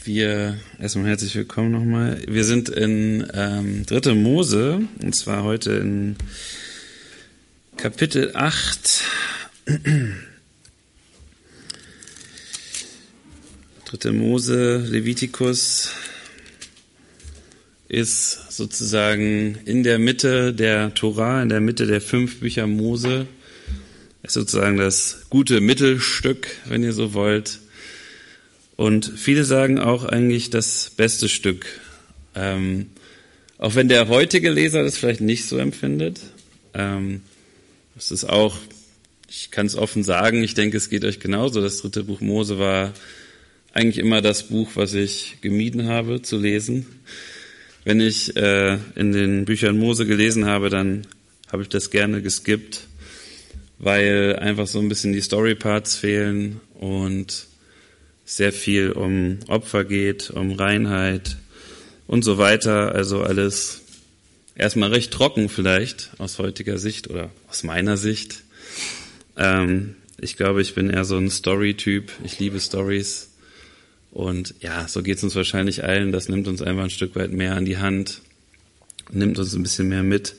Erstmal herzlich willkommen nochmal. Wir sind in 3. Mose, und zwar heute in Kapitel 8. 3. Mose, Levitikus ist sozusagen in der Mitte der Tora, in der Mitte der 5 Bücher Mose. Ist sozusagen das gute Mittelstück, wenn ihr so wollt. Und viele sagen auch eigentlich das beste Stück. Auch wenn der heutige Leser das vielleicht nicht so empfindet. Das ist auch, ich kann es offen sagen, ich denke, es geht euch genauso. Das 3. Buch Mose war eigentlich immer das Buch, was ich gemieden habe zu lesen. Wenn ich in den Büchern Mose gelesen habe, dann habe ich das gerne geskippt, weil einfach so ein bisschen die Storyparts fehlen und sehr viel um Opfer geht, um Reinheit und so weiter. Also alles erstmal recht trocken vielleicht aus heutiger Sicht oder aus meiner Sicht. Ich glaube, ich bin eher so ein Story-Typ. Ich liebe Stories. Und ja, so geht es uns wahrscheinlich allen. Das nimmt uns einfach ein Stück weit mehr an die Hand, nimmt uns ein bisschen mehr mit.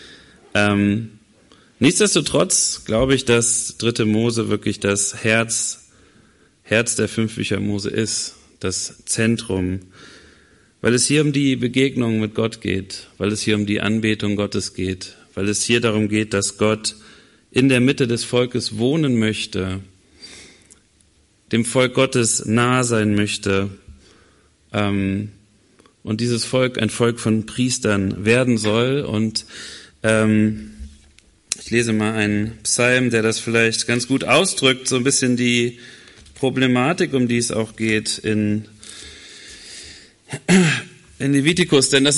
Nichtsdestotrotz glaube ich, dass 3. Mose wirklich das Herz der 5 Bücher Mose ist, das Zentrum, weil es hier um die Begegnung mit Gott geht, weil es hier um die Anbetung Gottes geht, weil es hier darum geht, dass Gott in der Mitte des Volkes wohnen möchte, dem Volk Gottes nahe sein möchte und dieses Volk ein Volk von Priestern werden soll. Und ich lese mal einen Psalm, der das vielleicht ganz gut ausdrückt, so ein bisschen die Problematik, um die es auch geht in Levitikus, denn es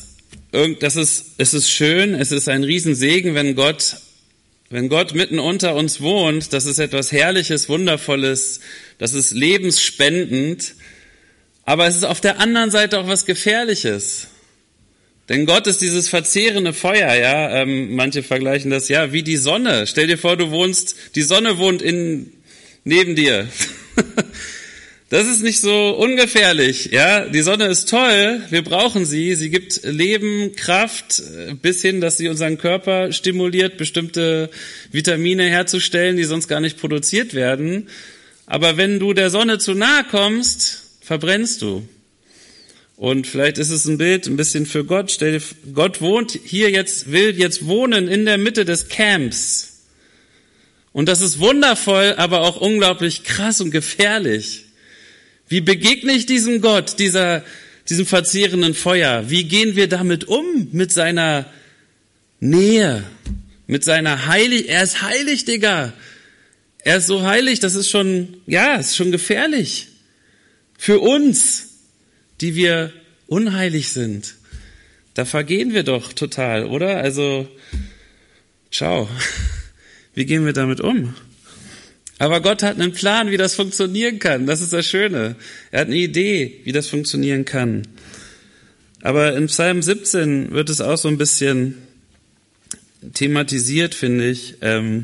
ist schön, es ist ein Riesensegen, wenn Gott mitten unter uns wohnt. Das ist etwas Herrliches, Wundervolles, das ist lebensspendend, aber es ist auf der anderen Seite auch was Gefährliches. Denn Gott ist dieses verzehrende Feuer, ja. Manche vergleichen das ja wie die Sonne. Stell dir vor, die Sonne wohnt neben dir. Das ist nicht so ungefährlich, ja. Die Sonne ist toll, wir brauchen sie. Sie gibt Leben, Kraft, bis hin, dass sie unseren Körper stimuliert, bestimmte Vitamine herzustellen, die sonst gar nicht produziert werden. Aber wenn du der Sonne zu nahe kommst, verbrennst du. Und vielleicht ist es ein Bild ein bisschen für Gott. Gott will jetzt wohnen in der Mitte des Camps. Und das ist wundervoll, aber auch unglaublich krass und gefährlich. Wie begegne ich diesem Gott, diesem verzehrenden Feuer? Wie gehen wir damit um? Mit seiner Nähe, mit seiner er ist heilig, Digga. Er ist so heilig, das ist schon gefährlich. Für uns, die wir unheilig sind. Da vergehen wir doch total, oder? Also, ciao. Wie gehen wir damit um? Aber Gott hat einen Plan, wie das funktionieren kann. Das ist das Schöne. Er hat eine Idee, wie das funktionieren kann. Aber in Psalm 17 wird es auch so ein bisschen thematisiert, finde ich.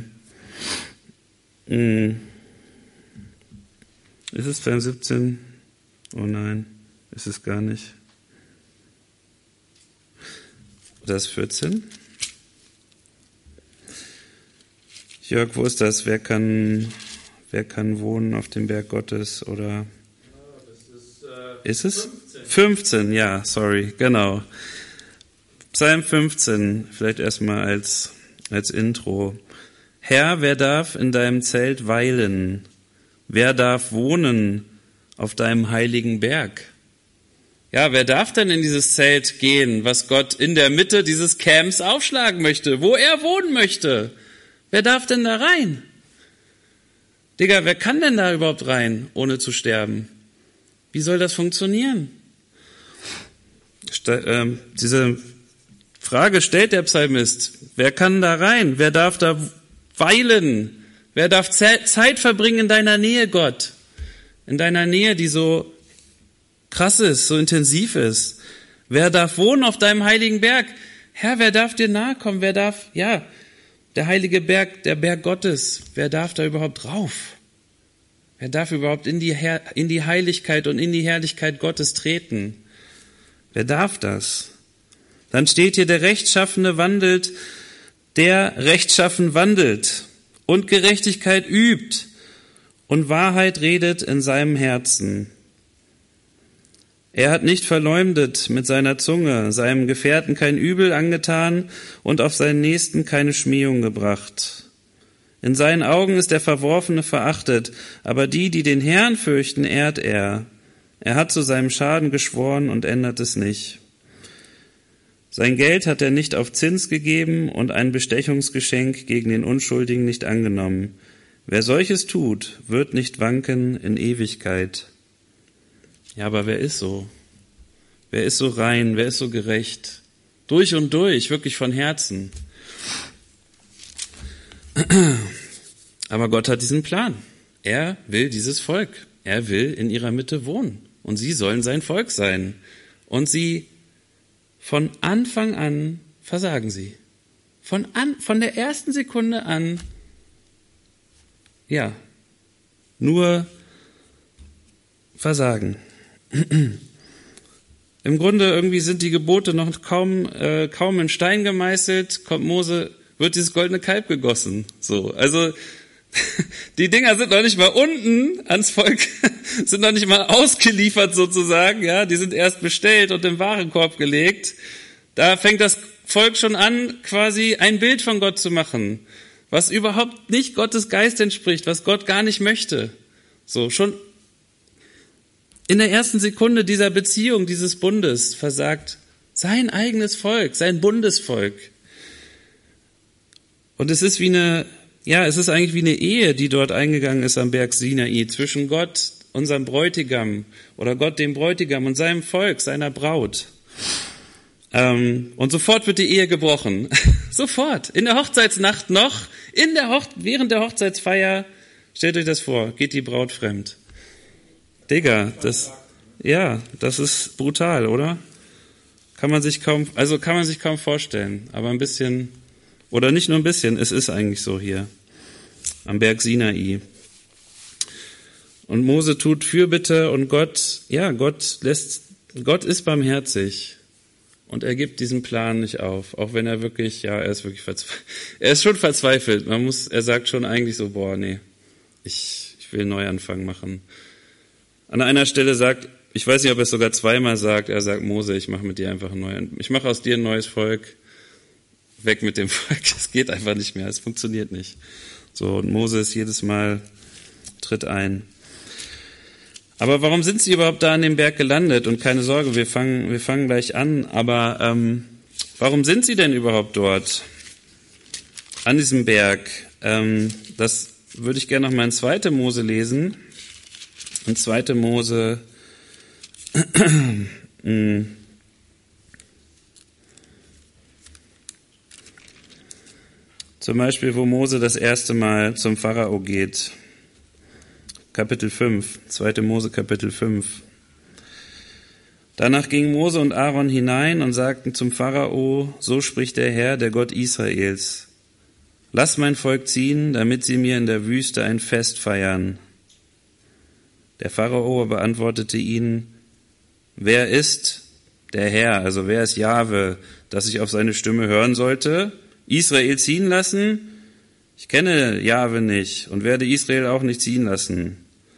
Ist es Psalm 17? Oh nein, ist es gar nicht. Oder ist 14? Jörg, wo ist das? Wer kann wohnen auf dem Berg Gottes? Oder ist es? 15, ja, sorry, genau. Psalm 15, vielleicht erstmal als Intro. Herr, wer darf in deinem Zelt weilen? Wer darf wohnen auf deinem heiligen Berg? Ja, wer darf denn in dieses Zelt gehen, was Gott in der Mitte dieses Camps aufschlagen möchte, wo er wohnen möchte? Wer darf denn da rein? Digga, wer kann denn da überhaupt rein, ohne zu sterben? Wie soll das funktionieren? Diese Frage stellt der Psalmist. Wer kann da rein? Wer darf da weilen? Wer darf Zeit verbringen in deiner Nähe, Gott? In deiner Nähe, die so krass ist, so intensiv ist. Wer darf wohnen auf deinem heiligen Berg? Herr, wer darf dir nahe kommen? Wer darf, der heilige Berg, der Berg Gottes, wer darf da überhaupt drauf? Wer darf überhaupt in die Heiligkeit und in die Herrlichkeit Gottes treten? Wer darf das? Dann steht hier, der Rechtschaffene wandelt, der rechtschaffen wandelt und Gerechtigkeit übt und Wahrheit redet in seinem Herzen. Er hat nicht verleumdet mit seiner Zunge, seinem Gefährten kein Übel angetan und auf seinen Nächsten keine Schmähung gebracht. In seinen Augen ist der Verworfene verachtet, aber die den Herrn fürchten, ehrt er. Er hat zu seinem Schaden geschworen und ändert es nicht. Sein Geld hat er nicht auf Zins gegeben und ein Bestechungsgeschenk gegen den Unschuldigen nicht angenommen. Wer solches tut, wird nicht wanken in Ewigkeit. Ja, aber wer ist so? Wer ist so rein? Wer ist so gerecht? Durch und durch, wirklich von Herzen. Aber Gott hat diesen Plan. Er will dieses Volk. Er will in ihrer Mitte wohnen. Und sie sollen sein Volk sein. Und sie von Anfang an versagen sie. Von der ersten Sekunde an, ja, nur versagen. Im Grunde irgendwie sind die Gebote noch kaum in Stein gemeißelt, kommt Mose, wird dieses goldene Kalb gegossen. So, also die Dinger sind noch nicht mal unten ans Volk, sind noch nicht mal ausgeliefert sozusagen, ja, die sind erst bestellt und im Warenkorb gelegt. Da fängt das Volk schon an, quasi ein Bild von Gott zu machen, was überhaupt nicht Gottes Geist entspricht, was Gott gar nicht möchte. So, schon in der ersten Sekunde dieser Beziehung, dieses Bundes, versagt sein eigenes Volk, sein Bundesvolk. Und es ist eigentlich wie eine Ehe, die dort eingegangen ist am Berg Sinai, zwischen Gott, unserem Bräutigam, oder Gott, dem Bräutigam, und seinem Volk, seiner Braut. Und sofort wird die Ehe gebrochen. Sofort. In der Hochzeitsnacht noch, während der Hochzeitsfeier, stellt euch das vor, geht die Braut fremd. Digga, das ist brutal, oder? Kann man sich kaum vorstellen, aber ein bisschen, oder nicht nur ein bisschen, es ist eigentlich so hier, am Berg Sinai. Und Mose tut Fürbitte und Gott ist barmherzig und er gibt diesen Plan nicht auf, auch wenn er wirklich, er ist schon verzweifelt. Er sagt schon eigentlich so, ich will einen Neuanfang machen. An einer Stelle sagt, ich weiß nicht, ob er es sogar zweimal sagt, er sagt, Mose, ich mache mit dir einfach ich mache aus dir ein neues Volk, weg mit dem Volk, es geht einfach nicht mehr, es funktioniert nicht. So, und Mose ist jedes Mal, tritt ein. Aber warum sind sie überhaupt da an dem Berg gelandet? Und keine Sorge, wir fangen gleich an, aber warum sind sie denn überhaupt dort, an diesem Berg? Das würde ich gerne noch mal in 2. Mose lesen. In 2. Mose zum Beispiel, wo Mose das erste Mal zum Pharao geht. Kapitel 5, 2. Mose Kapitel 5. Danach gingen Mose und Aaron hinein und sagten zum Pharao, so spricht der Herr, der Gott Israels. Lass mein Volk ziehen, damit sie mir in der Wüste ein Fest feiern. Der Pharao beantwortete ihnen, wer ist der Herr, also wer ist Jahwe, dass ich auf seine Stimme hören sollte? Israel ziehen lassen? Ich kenne Jahwe nicht und werde Israel auch nicht ziehen lassen.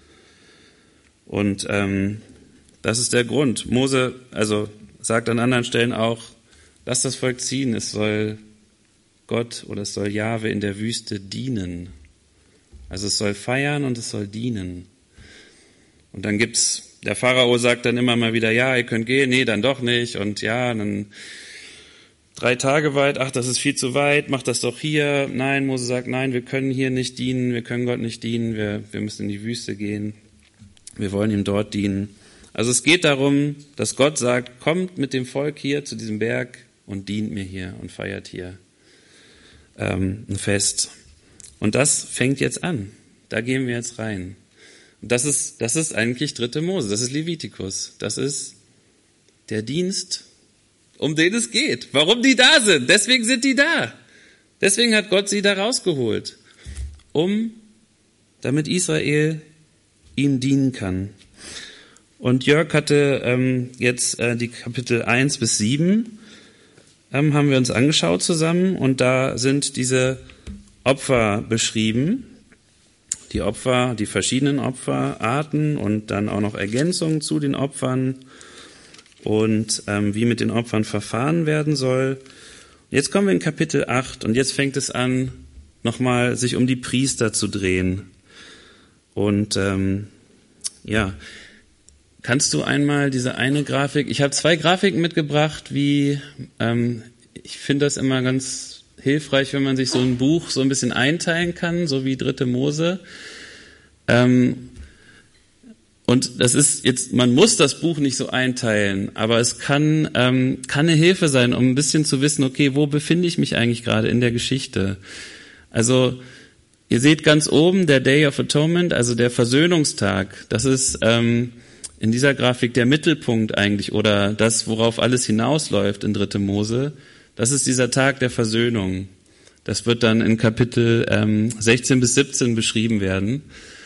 Und das ist der Grund. Mose sagt an anderen Stellen auch, lass das Volk ziehen, es soll Gott oder es soll Jahwe in der Wüste dienen. Also es soll feiern und es soll dienen. Und dann der Pharao sagt dann immer mal wieder, ja, ihr könnt gehen, nee, dann doch nicht. Und ja, dann 3 Tage weit, ach, das ist viel zu weit, macht das doch hier. Nein, Mose sagt, nein, wir können hier nicht dienen, wir können Gott nicht dienen, wir müssen in die Wüste gehen. Wir wollen ihm dort dienen. Also es geht darum, dass Gott sagt, kommt mit dem Volk hier zu diesem Berg und dient mir hier und feiert hier ein Fest. Und das fängt jetzt an. Da gehen wir jetzt rein. Das ist eigentlich 3. Mose, das ist Levitikus. Das ist der Dienst, um den es geht. Warum die da sind, deswegen sind die da. Deswegen hat Gott sie da rausgeholt. Damit Israel ihm dienen kann. Und Jörg hatte jetzt die Kapitel 1 bis 7 haben wir uns angeschaut zusammen und da sind diese Opfer beschrieben. Die Opfer, die verschiedenen Opferarten und dann auch noch Ergänzungen zu den Opfern und wie mit den Opfern verfahren werden soll. Jetzt kommen wir in Kapitel 8 und jetzt fängt es an, nochmal sich um die Priester zu drehen. Und kannst du einmal diese eine Grafik, ich habe 2 Grafiken mitgebracht, ich finde das immer ganz hilfreich, wenn man sich so ein Buch so ein bisschen einteilen kann, so wie 3. Mose. Und das ist jetzt, man muss das Buch nicht so einteilen, aber es kann eine Hilfe sein, um ein bisschen zu wissen, okay, wo befinde ich mich eigentlich gerade in der Geschichte? Also, ihr seht ganz oben der Day of Atonement, also der Versöhnungstag. Das ist in dieser Grafik der Mittelpunkt eigentlich oder das, worauf alles hinausläuft in 3. Mose. Das ist dieser Tag der Versöhnung. Das wird dann in Kapitel 16 bis 17 beschrieben werden.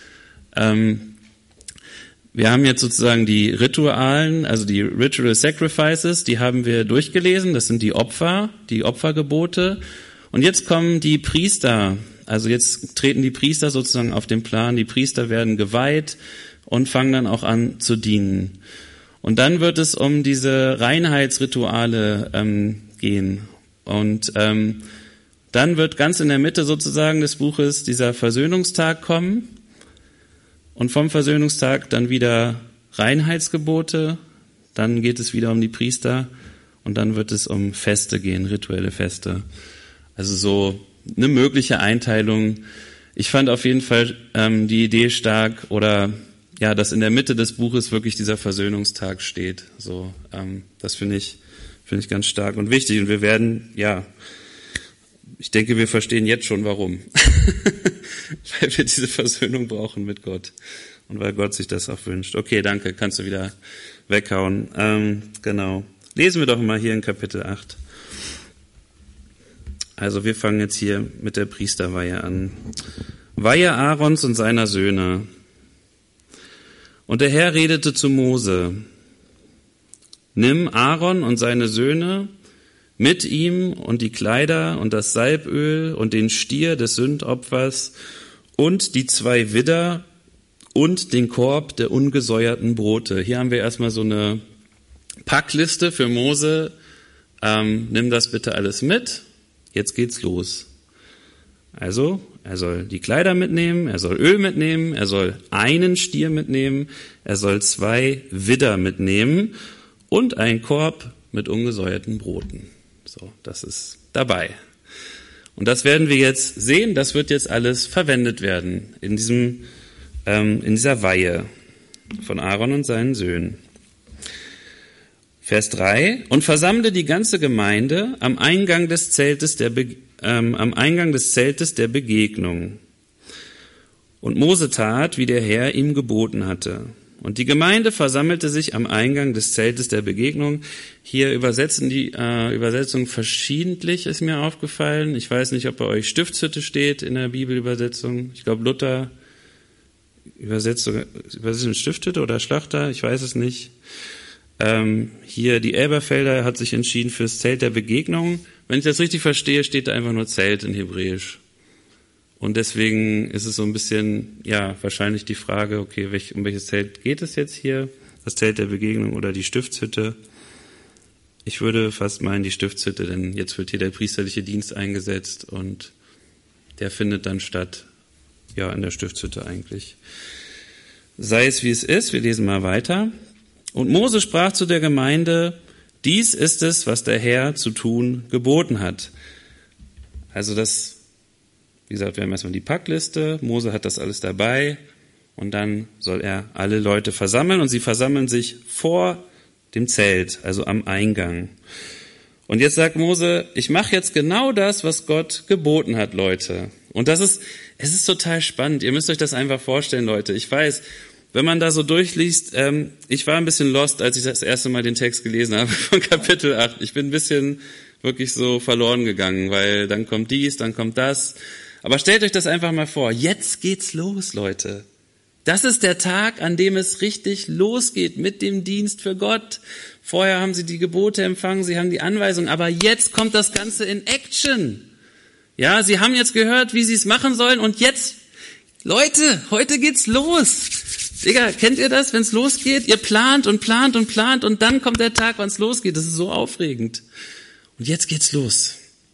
Wir haben jetzt sozusagen die Ritualen, also die Ritual Sacrifices, die haben wir durchgelesen. Das sind die Opfer, die Opfergebote. Und jetzt kommen die Priester. Also jetzt treten die Priester sozusagen auf den Plan. Die Priester werden geweiht und fangen dann auch an zu dienen. Und dann wird es um diese Reinheitsrituale gehen. Und dann wird ganz in der Mitte sozusagen des Buches dieser Versöhnungstag kommen. Und vom Versöhnungstag dann wieder Reinheitsgebote. Dann geht es wieder um die Priester. Und dann wird es um Feste gehen, rituelle Feste. Also so eine mögliche Einteilung. Ich fand auf jeden Fall die Idee stark oder ja, dass in der Mitte des Buches wirklich dieser Versöhnungstag steht. So, das finde ich ganz stark und wichtig. Und wir werden, ich denke, wir verstehen jetzt schon, warum. Weil wir diese Versöhnung brauchen mit Gott und weil Gott sich das auch wünscht. Okay, danke, kannst du wieder weghauen. Genau. Lesen wir doch mal hier in Kapitel 8. Also wir fangen jetzt hier mit der Priesterweihe an. Weihe Aarons und seiner Söhne. Und der Herr redete zu Mose: Nimm Aaron und seine Söhne mit ihm und die Kleider und das Salböl und den Stier des Sündopfers und die 2 Widder und den Korb der ungesäuerten Brote. Hier haben wir erstmal so eine Packliste für Mose. Nimm das bitte alles mit. Jetzt geht's los. Also, er soll die Kleider mitnehmen, er soll Öl mitnehmen, er soll einen Stier mitnehmen, er soll 2 Widder mitnehmen und einen Korb mit ungesäuerten Broten. So, das ist dabei. Und das werden wir jetzt sehen, das wird jetzt alles verwendet werden in dieser Weihe von Aaron und seinen Söhnen. Vers 3: Und versammle die ganze Gemeinde am Eingang des Zeltes der Begegnung. Und Mose tat, wie der Herr ihm geboten hatte. Und die Gemeinde versammelte sich am Eingang des Zeltes der Begegnung. Hier übersetzen die Übersetzungen verschiedentlich, ist mir aufgefallen. Ich weiß nicht, ob bei euch Stiftshütte steht in der Bibelübersetzung. Ich glaube, Luther übersetzt Stiftshütte oder Schlachter, ich weiß es nicht. Hier die Elberfelder hat sich entschieden fürs Zelt der Begegnung. Wenn ich das richtig verstehe, steht da einfach nur Zelt in Hebräisch. Und deswegen ist es so ein bisschen, wahrscheinlich die Frage, okay, um welches Zelt geht es jetzt hier? Das Zelt der Begegnung oder die Stiftshütte? Ich würde fast meinen die Stiftshütte, denn jetzt wird hier der priesterliche Dienst eingesetzt und der findet dann statt, in der Stiftshütte eigentlich. Sei es wie es ist, wir lesen mal weiter. Und Mose sprach zu der Gemeinde: Dies ist es, was der Herr zu tun geboten hat. Also das, wie gesagt, wir haben erstmal die Packliste, Mose hat das alles dabei und dann soll er alle Leute versammeln und sie versammeln sich vor dem Zelt, also am Eingang. Und jetzt sagt Mose: Ich mache jetzt genau das, was Gott geboten hat, Leute. Und es ist total spannend. Ihr müsst euch das einfach vorstellen, Leute. Ich weiß, wenn man da so durchliest, ich war ein bisschen lost, als ich das erste Mal den Text gelesen habe von Kapitel 8. Ich bin ein bisschen wirklich so verloren gegangen, weil dann kommt dies, dann kommt das. Aber stellt euch das einfach mal vor. Jetzt geht's los, Leute. Das ist der Tag, an dem es richtig losgeht mit dem Dienst für Gott. Vorher haben sie die Gebote empfangen, sie haben die Anweisungen, aber jetzt kommt das Ganze in Action. Ja, sie haben jetzt gehört, wie sie es machen sollen und jetzt, Leute, heute geht's los. Digga, kennt ihr das, wenn es losgeht? Ihr plant und plant und plant und dann kommt der Tag, wann es losgeht. Das ist so aufregend. Und jetzt geht's los.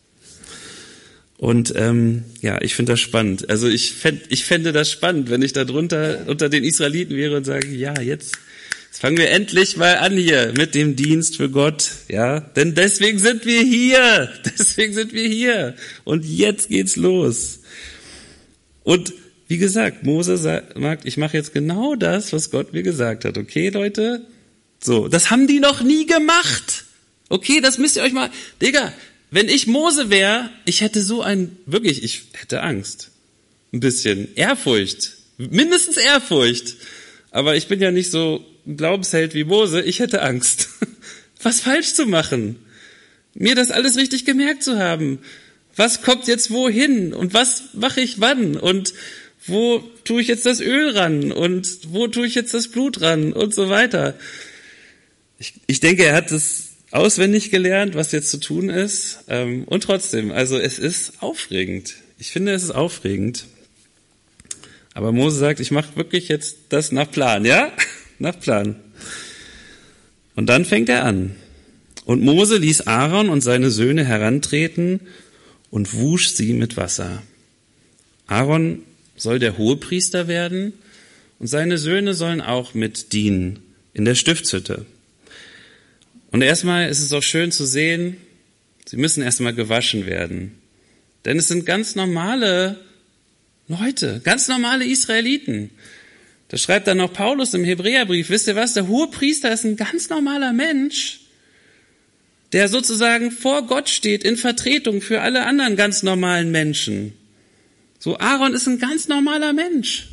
Und ich finde das spannend. Also ich fände das spannend, wenn ich da drunter unter den Israeliten wäre und sage, ja, jetzt fangen wir endlich mal an hier mit dem Dienst für Gott. Ja, denn deswegen sind wir hier. Deswegen sind wir hier. Und jetzt geht's los. Und wie gesagt, Mose sagt, ich mache jetzt genau das, was Gott mir gesagt hat. Okay, Leute? So, das haben die noch nie gemacht. Okay, das müsst ihr euch mal... Digga, wenn ich Mose wäre, ich hätte ich hätte Angst. Ein bisschen. Ehrfurcht. Mindestens Ehrfurcht. Aber ich bin ja nicht so ein Glaubensheld wie Mose. Ich hätte Angst. Was falsch zu machen. Mir das alles richtig gemerkt zu haben. Was kommt jetzt wohin? Und was mache ich wann? Und wo tue ich jetzt das Öl ran? Und wo tue ich jetzt das Blut ran? Und so weiter. Ich denke, er hat es auswendig gelernt, was jetzt zu tun ist. Und trotzdem, also es ist aufregend. Ich finde, es ist aufregend. Aber Mose sagt, ich mache wirklich jetzt das nach Plan, ja? Nach Plan. Und dann fängt er an. Und Mose ließ Aaron und seine Söhne herantreten und wusch sie mit Wasser. Aaron soll der Hohepriester werden und seine Söhne sollen auch mit dienen in der Stiftshütte. Und erstmal ist es auch schön zu sehen, sie müssen erstmal gewaschen werden. Denn es sind ganz normale Leute, ganz normale Israeliten. Das schreibt dann auch Paulus im Hebräerbrief. Wisst ihr was? Der Hohepriester ist ein ganz normaler Mensch, der sozusagen vor Gott steht in Vertretung für alle anderen ganz normalen Menschen. So, Aaron ist ein ganz normaler Mensch.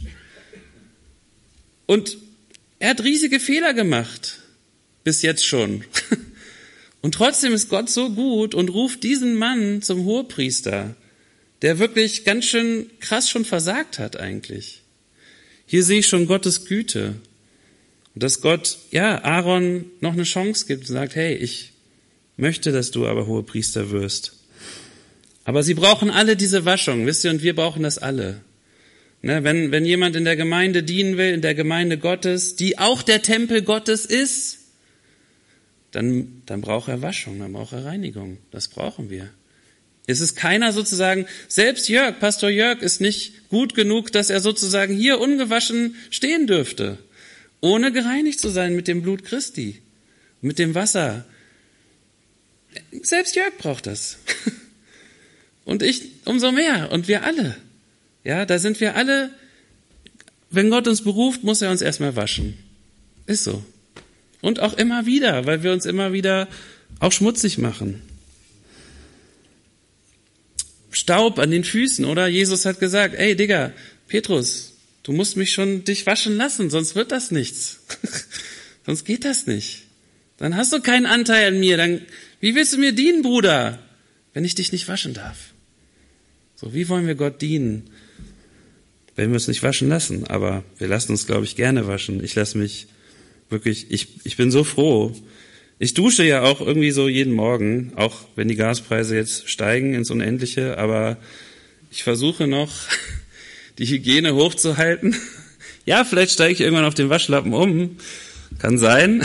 Und er hat riesige Fehler gemacht. Bis jetzt schon. Und trotzdem ist Gott so gut und ruft diesen Mann zum Hohepriester, der wirklich ganz schön krass schon versagt hat eigentlich. Hier sehe ich schon Gottes Güte. Und dass Gott, Aaron noch eine Chance gibt und sagt, hey, ich möchte, dass du aber Hohepriester wirst. Aber sie brauchen alle diese Waschung, wisst ihr, und wir brauchen das alle. Ne, wenn jemand in der Gemeinde dienen will, in der Gemeinde Gottes, die auch der Tempel Gottes ist, dann braucht er Waschung, dann braucht er Reinigung. Das brauchen wir. Es ist keiner sozusagen, selbst Pastor Jörg ist nicht gut genug, dass er sozusagen hier ungewaschen stehen dürfte, ohne gereinigt zu sein mit dem Blut Christi, mit dem Wasser. Selbst Jörg braucht das. Und ich umso mehr und wir alle. Ja, da sind wir alle, wenn Gott uns beruft, muss er uns erstmal waschen. Ist so. Und auch immer wieder, weil wir uns immer wieder auch schmutzig machen. Staub an den Füßen, oder? Jesus hat gesagt, ey Digga, Petrus, du musst mich schon dich waschen lassen, sonst wird das nichts. Sonst geht das nicht. Dann hast du keinen Anteil an mir. Dann, wie willst du mir dienen, Bruder, wenn ich dich nicht waschen darf? So, wie wollen wir Gott dienen, wenn wir uns nicht waschen lassen? Aber wir lassen uns, glaube ich, gerne waschen. Ich lasse mich wirklich, ich bin so froh. Ich dusche ja auch irgendwie so jeden Morgen, auch wenn die Gaspreise jetzt steigen ins Unendliche, aber ich versuche noch, die Hygiene hochzuhalten. Ja, vielleicht steige ich irgendwann auf den Waschlappen um. Kann sein.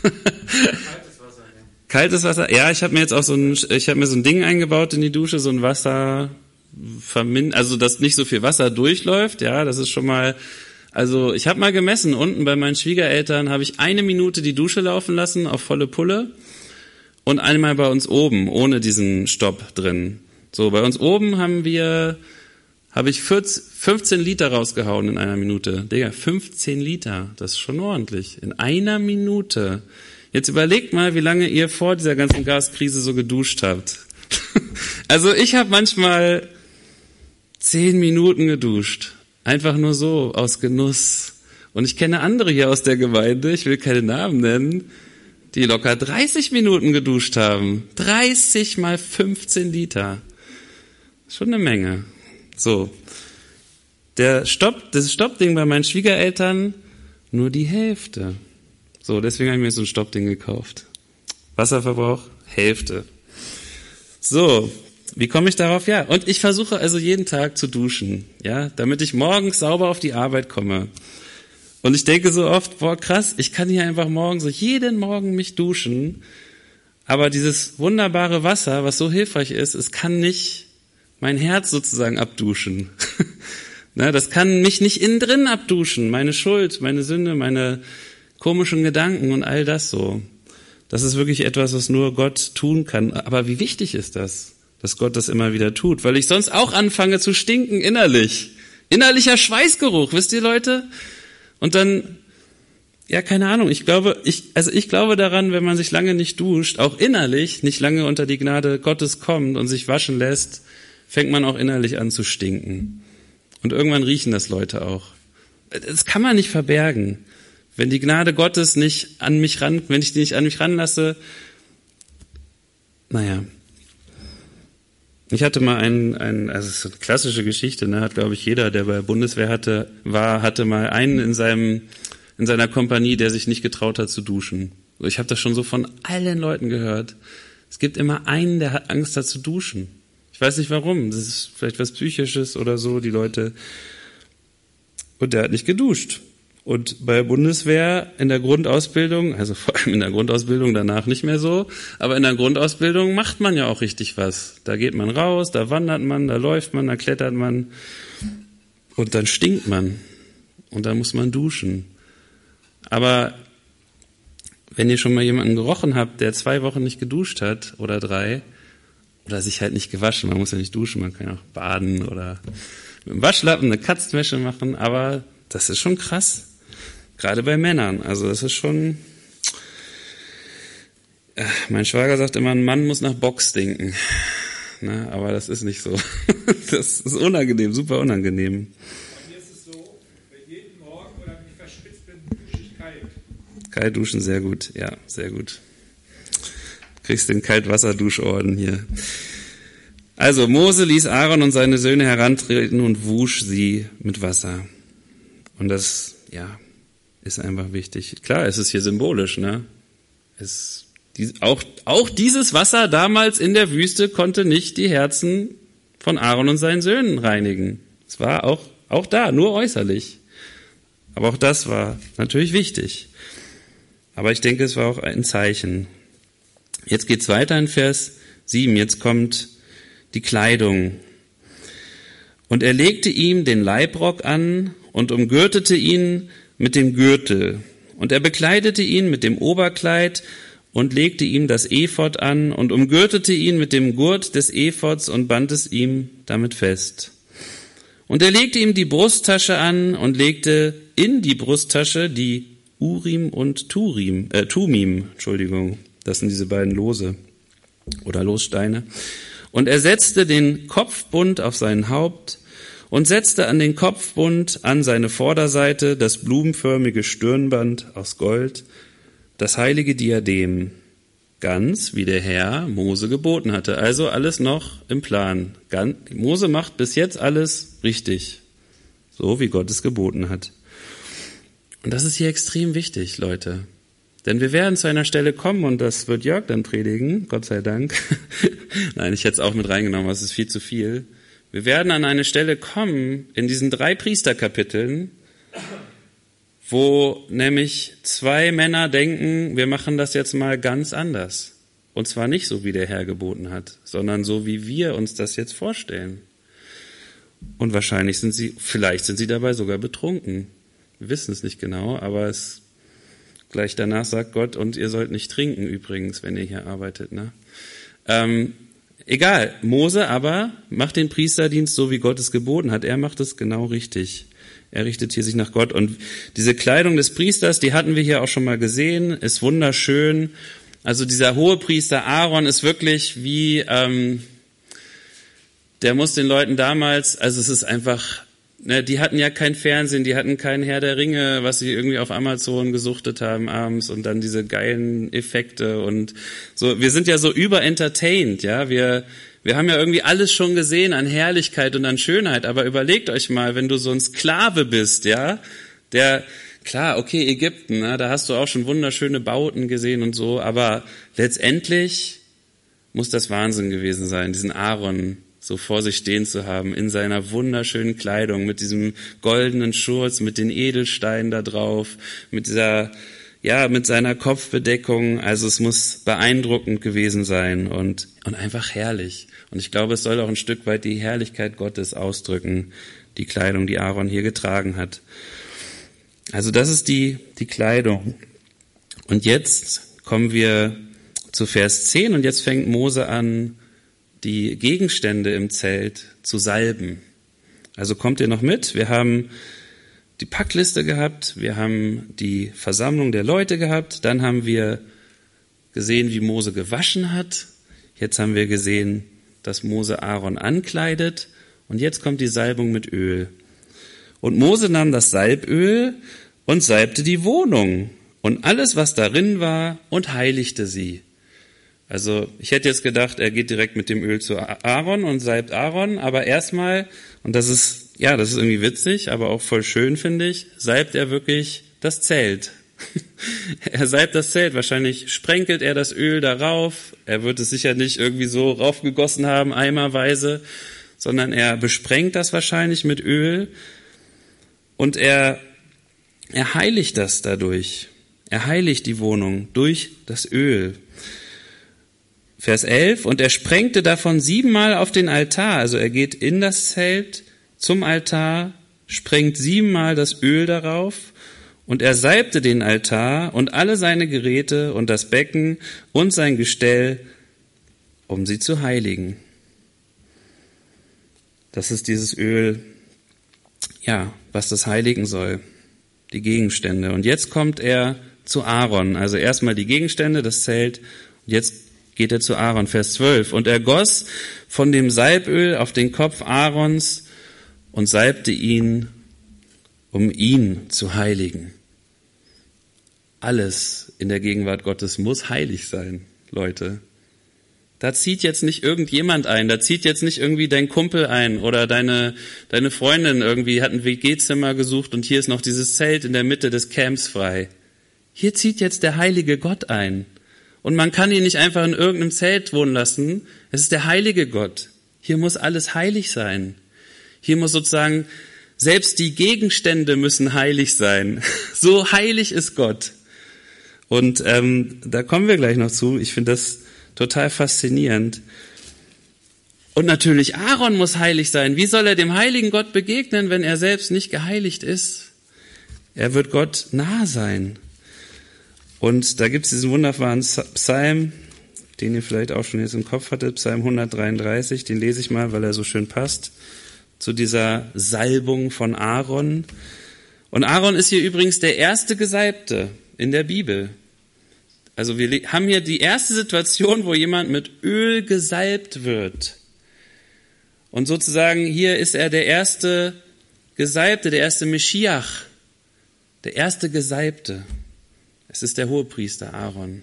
Kaltes Wasser. Ja, ich habe mir jetzt auch so ein Ding eingebaut in die Dusche, so ein Wasser, also dass nicht so viel Wasser durchläuft. Ja, das ist schon mal. Also ich habe mal gemessen, unten bei meinen Schwiegereltern habe ich 1 Minute die Dusche laufen lassen auf volle Pulle und einmal bei uns oben, ohne diesen Stopp drin. So, bei uns oben habe ich 15 Liter rausgehauen in 1 Minute. Digga, 15 Liter, das ist schon ordentlich. In 1 Minute. Jetzt überlegt mal, wie lange ihr vor dieser ganzen Gaskrise so geduscht habt. Also ich habe manchmal 10 Minuten geduscht. Einfach nur so, aus Genuss. Und ich kenne andere hier aus der Gemeinde, ich will keine Namen nennen, die locker 30 Minuten geduscht haben. 30 mal 15 Liter. Schon eine Menge. So. das Stoppding bei meinen Schwiegereltern nur die Hälfte. So, deswegen habe ich mir so ein Stoppding gekauft. Wasserverbrauch, Hälfte. So, wie komme ich darauf? Ja, und ich versuche also jeden Tag zu duschen, ja, damit ich morgens sauber auf die Arbeit komme. Und ich denke so oft, boah, krass, ich kann hier einfach jeden Morgen mich duschen, aber dieses wunderbare Wasser, was so hilfreich ist, es kann nicht mein Herz sozusagen abduschen. Das kann mich nicht innen drin abduschen, meine Schuld, meine Sünde, meine komischen Gedanken und all das so. Das ist wirklich etwas, was nur Gott tun kann. Aber wie wichtig ist das, dass Gott das immer wieder tut? Weil ich sonst auch anfange zu stinken innerlich. Innerlicher Schweißgeruch, wisst ihr, Leute? Und dann, ja, keine Ahnung, ich glaube daran, wenn man sich lange nicht duscht, auch innerlich nicht lange unter die Gnade Gottes kommt und sich waschen lässt, fängt man auch innerlich an zu stinken. Und irgendwann riechen das Leute auch. Das kann man nicht verbergen. Wenn die Gnade Gottes wenn ich die nicht an mich ranlasse, naja. Ich hatte mal also es ist so eine klassische Geschichte, hat glaube ich jeder, der bei der Bundeswehr hatte mal einen in seiner Kompanie, der sich nicht getraut hat zu duschen. Ich habe das schon so von allen Leuten gehört. Es gibt immer einen, der hat Angst hat zu duschen. Ich weiß nicht warum, das ist vielleicht was Psychisches oder so, die Leute. Und der hat nicht geduscht. Und bei der Bundeswehr in der Grundausbildung, also vor allem in der Grundausbildung, danach nicht mehr so, aber in der Grundausbildung macht man ja auch richtig was. Da geht man raus, da wandert man, da läuft man, da klettert man und dann stinkt man und dann muss man duschen. Aber wenn ihr schon mal jemanden gerochen habt, der 2 Wochen nicht geduscht hat oder 3 oder sich halt nicht gewaschen, man muss ja nicht duschen, man kann ja auch baden oder mit dem Waschlappen eine Katzenwäsche machen, aber das ist schon krass. Gerade bei Männern. Also das ist schon... Mein Schwager sagt immer, ein Mann muss nach Bock stinken. Aber das ist nicht so. Das ist unangenehm, super unangenehm. Bei mir ist es so, jeden Morgen, oder wenn ich verschwitzt bin, dusche ich kalt. Kalt duschen, sehr gut. Ja, sehr gut. Du kriegst den Kaltwasserduschorden hier. Also Mose ließ Aaron und seine Söhne herantreten und wusch sie mit Wasser. Und das, ja, ist einfach wichtig. Klar, es ist hier symbolisch, Auch dieses Wasser damals in der Wüste konnte nicht die Herzen von Aaron und seinen Söhnen reinigen. Es war auch da, nur äußerlich. Aber auch das war natürlich wichtig. Aber ich denke, es war auch ein Zeichen. Jetzt geht's weiter in Vers 7. Jetzt kommt die Kleidung. Und er legte ihm den Leibrock an und umgürtete ihn mit dem Gürtel. Und er bekleidete ihn mit dem Oberkleid und legte ihm das Ephod an und umgürtete ihn mit dem Gurt des Ephods und band es ihm damit fest. Und er legte ihm die Brusttasche an und legte in die Brusttasche die Urim und Tumim, das sind diese beiden Lose oder Lossteine. Und er setzte den Kopfbund auf sein Haupt und setzte an den Kopfbund an seine Vorderseite das blumenförmige Stirnband aus Gold, das heilige Diadem, ganz wie der Herr Mose geboten hatte. Also alles noch im Plan. Mose macht bis jetzt alles richtig, so wie Gott es geboten hat. Und das ist hier extrem wichtig, Leute. Denn wir werden zu einer Stelle kommen, und das wird Jörg dann predigen, Gott sei Dank. Nein, ich hätte es auch mit reingenommen, aber es ist viel zu viel. Wir werden an eine Stelle kommen in diesen 3 Priesterkapiteln, wo nämlich 2 Männer denken, wir machen das jetzt mal ganz anders. Und zwar nicht so, wie der Herr geboten hat, sondern so, wie wir uns das jetzt vorstellen. Und vielleicht sind sie dabei sogar betrunken. Wir wissen es nicht genau, aber gleich danach sagt Gott, und ihr sollt nicht trinken übrigens, wenn ihr hier arbeitet. Egal, Mose aber macht den Priesterdienst so, wie Gott es geboten hat. Er macht es genau richtig. Er richtet hier sich nach Gott. Und diese Kleidung des Priesters, die hatten wir hier auch schon mal gesehen, ist wunderschön. Also dieser Hohepriester Aaron ist wirklich wie, der muss den Leuten damals, also es ist einfach, die hatten ja kein Fernsehen, die hatten kein Herr der Ringe, was sie irgendwie auf Amazon gesuchtet haben abends und dann diese geilen Effekte und so. Wir sind ja so überentertained, ja. Wir Wir haben ja irgendwie alles schon gesehen an Herrlichkeit und an Schönheit, aber überlegt euch mal, wenn du so ein Sklave bist, ja, klar, okay, Ägypten, ne, da hast du auch schon wunderschöne Bauten gesehen und so, aber letztendlich muss das Wahnsinn gewesen sein, diesen Aaron so vor sich stehen zu haben, in seiner wunderschönen Kleidung, mit diesem goldenen Schurz, mit den Edelsteinen da drauf, mit seiner Kopfbedeckung. Also es muss beeindruckend gewesen sein und einfach herrlich. Und ich glaube, es soll auch ein Stück weit die Herrlichkeit Gottes ausdrücken, die Kleidung, die Aaron hier getragen hat. Also das ist die Kleidung. Und jetzt kommen wir zu Vers 10 und jetzt fängt Mose an, die Gegenstände im Zelt zu salben. Also kommt ihr noch mit? Wir haben die Packliste gehabt, wir haben die Versammlung der Leute gehabt, dann haben wir gesehen, wie Mose gewaschen hat. Jetzt haben wir gesehen, dass Mose Aaron ankleidet und jetzt kommt die Salbung mit Öl. Und Mose nahm das Salböl und salbte die Wohnung und alles, was darin war, und heiligte sie. Also ich hätte jetzt gedacht, er geht direkt mit dem Öl zu Aaron und salbt Aaron, aber erstmal, und das ist irgendwie witzig, aber auch voll schön, finde ich, salbt er wirklich das Zelt. Er salbt das Zelt, wahrscheinlich sprenkelt er das Öl darauf, er wird es sicher nicht irgendwie so raufgegossen haben, eimerweise, sondern er besprengt das wahrscheinlich mit Öl und er heiligt das dadurch. Er heiligt die Wohnung durch das Öl. Vers 11, und er sprengte davon 7-mal auf den Altar, also er geht in das Zelt zum Altar, sprengt 7-mal das Öl darauf und er salbte den Altar und alle seine Geräte und das Becken und sein Gestell, um sie zu heiligen. Das ist dieses Öl, was das heiligen soll, die Gegenstände. Und jetzt kommt er zu Aaron, also erstmal die Gegenstände, das Zelt, und jetzt geht er zu Aaron, Vers 12. Und er goss von dem Salböl auf den Kopf Aarons und salbte ihn, um ihn zu heiligen. Alles in der Gegenwart Gottes muss heilig sein, Leute. Da zieht jetzt nicht irgendjemand ein, da zieht jetzt nicht irgendwie dein Kumpel ein oder deine Freundin irgendwie hat ein WG-Zimmer gesucht und hier ist noch dieses Zelt in der Mitte des Camps frei. Hier zieht jetzt der heilige Gott ein. Und man kann ihn nicht einfach in irgendeinem Zelt wohnen lassen. Es ist der heilige Gott. Hier muss alles heilig sein. Hier muss sozusagen, selbst die Gegenstände müssen heilig sein. So heilig ist Gott. Und da kommen wir gleich noch zu. Ich finde das total faszinierend. Und natürlich Aaron muss heilig sein. Wie soll er dem heiligen Gott begegnen, wenn er selbst nicht geheiligt ist? Er wird Gott nah sein. Und da gibt es diesen wunderbaren Psalm, den ihr vielleicht auch schon jetzt im Kopf hattet, Psalm 133, den lese ich mal, weil er so schön passt, zu dieser Salbung von Aaron. Und Aaron ist hier übrigens der erste Gesalbte in der Bibel. Also wir haben hier die erste Situation, wo jemand mit Öl gesalbt wird. Und sozusagen hier ist er der erste Gesalbte, der erste Meschiach, der erste Gesalbte. Es ist der Hohepriester Aaron.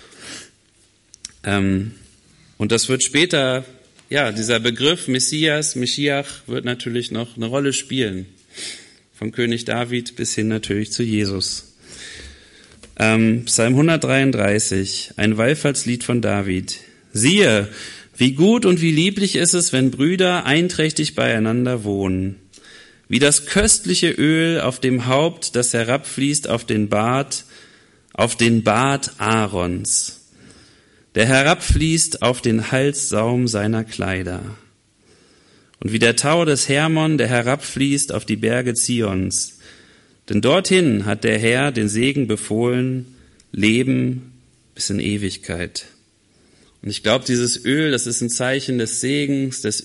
Und das wird später, dieser Begriff Messias, Meschiach wird natürlich noch eine Rolle spielen. Vom König David bis hin natürlich zu Jesus. Psalm 133, ein Wallfahrtslied von David. Siehe, wie gut und wie lieblich ist es, wenn Brüder einträchtig beieinander wohnen. Wie das köstliche Öl auf dem Haupt, das herabfließt auf den Bart Aarons, der herabfließt auf den Halssaum seiner Kleider. Und wie der Tau des Hermon, der herabfließt auf die Berge Zions. Denn dorthin hat der Herr den Segen befohlen, Leben bis in Ewigkeit. Und ich glaube, dieses Öl, das ist ein Zeichen des Segens, der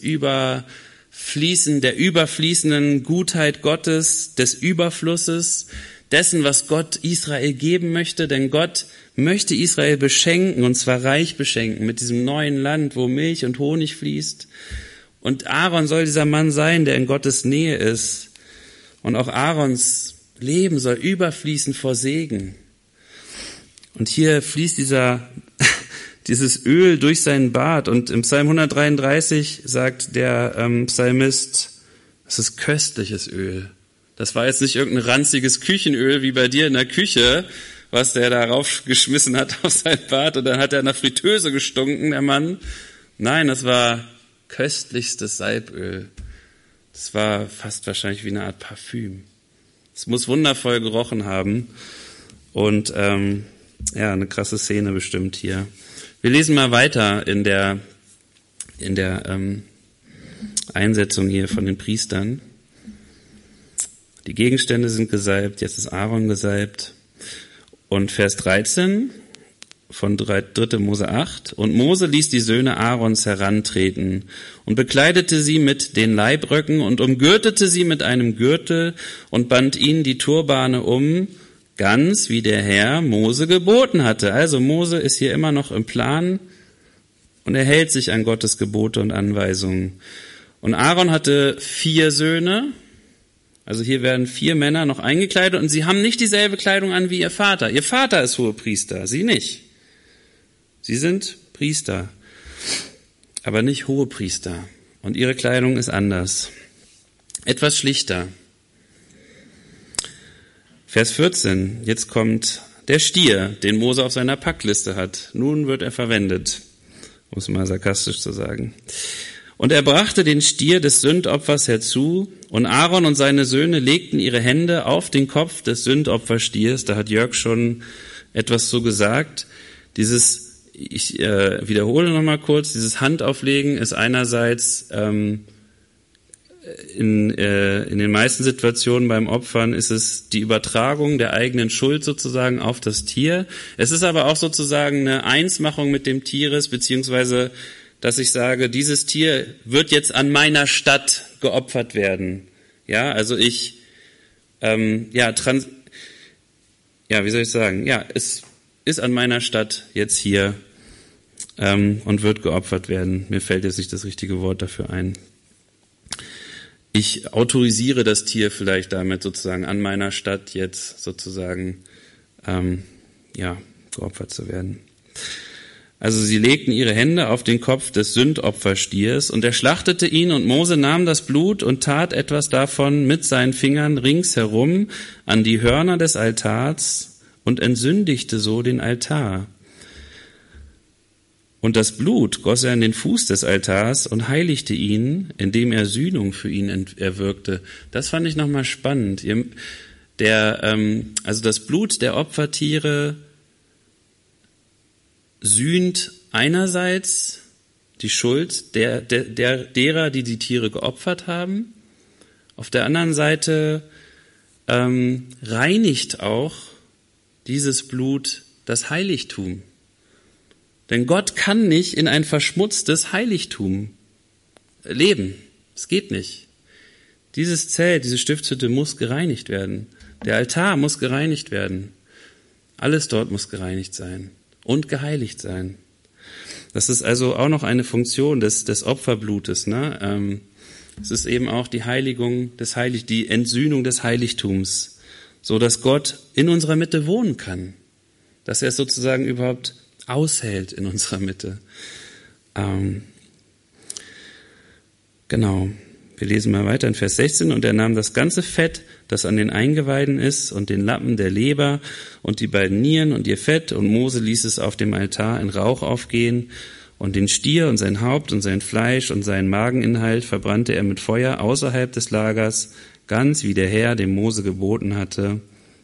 überfließenden Gutheit Gottes, des Überflusses, dessen, was Gott Israel geben möchte, denn Gott möchte Israel beschenken, und zwar reich beschenken, mit diesem neuen Land, wo Milch und Honig fließt. Und Aaron soll dieser Mann sein, der in Gottes Nähe ist. Und auch Aarons Leben soll überfließen vor Segen. Und hier fließt dieses Öl durch seinen Bart. Und im Psalm 133 sagt der Psalmist, das ist köstliches Öl. Das war jetzt nicht irgendein ranziges Küchenöl wie bei dir in der Küche, was der da raufgeschmissen hat auf sein Bart und dann hat er nach Fritteuse gestunken, der Mann. Nein, das war köstlichstes Salböl. Das war fast wahrscheinlich wie eine Art Parfüm. Es muss wundervoll gerochen haben und eine krasse Szene bestimmt hier. Wir lesen mal weiter in der Einsetzung hier von den Priestern. Die Gegenstände sind gesalbt, jetzt ist Aaron gesalbt. Und Vers 13 von 3. Mose 8. Und Mose ließ die Söhne Aarons herantreten und bekleidete sie mit den Leibröcken und umgürtete sie mit einem Gürtel und band ihnen die Turbane um, ganz wie der Herr Mose geboten hatte. Also Mose ist hier immer noch im Plan und er hält sich an Gottes Gebote und Anweisungen. Und Aaron hatte 4 Söhne. Also hier werden 4 Männer noch eingekleidet und sie haben nicht dieselbe Kleidung an wie ihr Vater. Ihr Vater ist Hohepriester, sie nicht. Sie sind Priester, aber nicht Hohepriester. Und ihre Kleidung ist anders. Etwas schlichter. Vers 14, jetzt kommt der Stier, den Mose auf seiner Packliste hat. Nun wird er verwendet, um es mal sarkastisch zu sagen. Und er brachte den Stier des Sündopfers herzu, und Aaron und seine Söhne legten ihre Hände auf den Kopf des Sündopferstiers. Da hat Jörg schon etwas zu gesagt. Ich wiederhole nochmal kurz, dieses Handauflegen ist einerseits in den meisten Situationen beim Opfern ist es die Übertragung der eigenen Schuld sozusagen auf das Tier. Es ist aber auch sozusagen eine Einsmachung mit dem Tieres, beziehungsweise dass ich sage, dieses Tier wird jetzt an meiner Statt geopfert werden. Ja, also es ist an meiner Statt jetzt hier und wird geopfert werden. Mir fällt jetzt nicht das richtige Wort dafür ein. Ich autorisiere das Tier vielleicht damit sozusagen an meiner Statt jetzt sozusagen geopfert zu werden. Also sie legten ihre Hände auf den Kopf des Sündopferstiers und er schlachtete ihn und Mose nahm das Blut und tat etwas davon mit seinen Fingern ringsherum an die Hörner des Altars und entsündigte so den Altar. Und das Blut goss er in den Fuß des Altars und heiligte ihn, indem er Sühnung für ihn erwirkte. Das fand ich nochmal spannend. Also das Blut der Opfertiere sühnt einerseits die Schuld derer, die die Tiere geopfert haben. Auf der anderen Seite reinigt auch dieses Blut das Heiligtum. Denn Gott kann nicht in ein verschmutztes Heiligtum leben. Es geht nicht. Dieses Zelt, diese Stiftshütte muss gereinigt werden. Der Altar muss gereinigt werden. Alles dort muss gereinigt sein und geheiligt sein. Das ist also auch noch eine Funktion des Opferblutes. Ne? Es ist eben auch die Heiligung die Entsühnung des Heiligtums, so dass Gott in unserer Mitte wohnen kann, dass er es sozusagen überhaupt aushält in unserer Mitte. Genau. Wir lesen mal weiter in Vers 16. Und er nahm das ganze Fett, das an den Eingeweiden ist, und den Lappen der Leber und die beiden Nieren und ihr Fett, und Mose ließ es auf dem Altar in Rauch aufgehen, und den Stier und sein Haupt und sein Fleisch und seinen Mageninhalt verbrannte er mit Feuer außerhalb des Lagers, ganz wie der Herr dem Mose geboten hatte.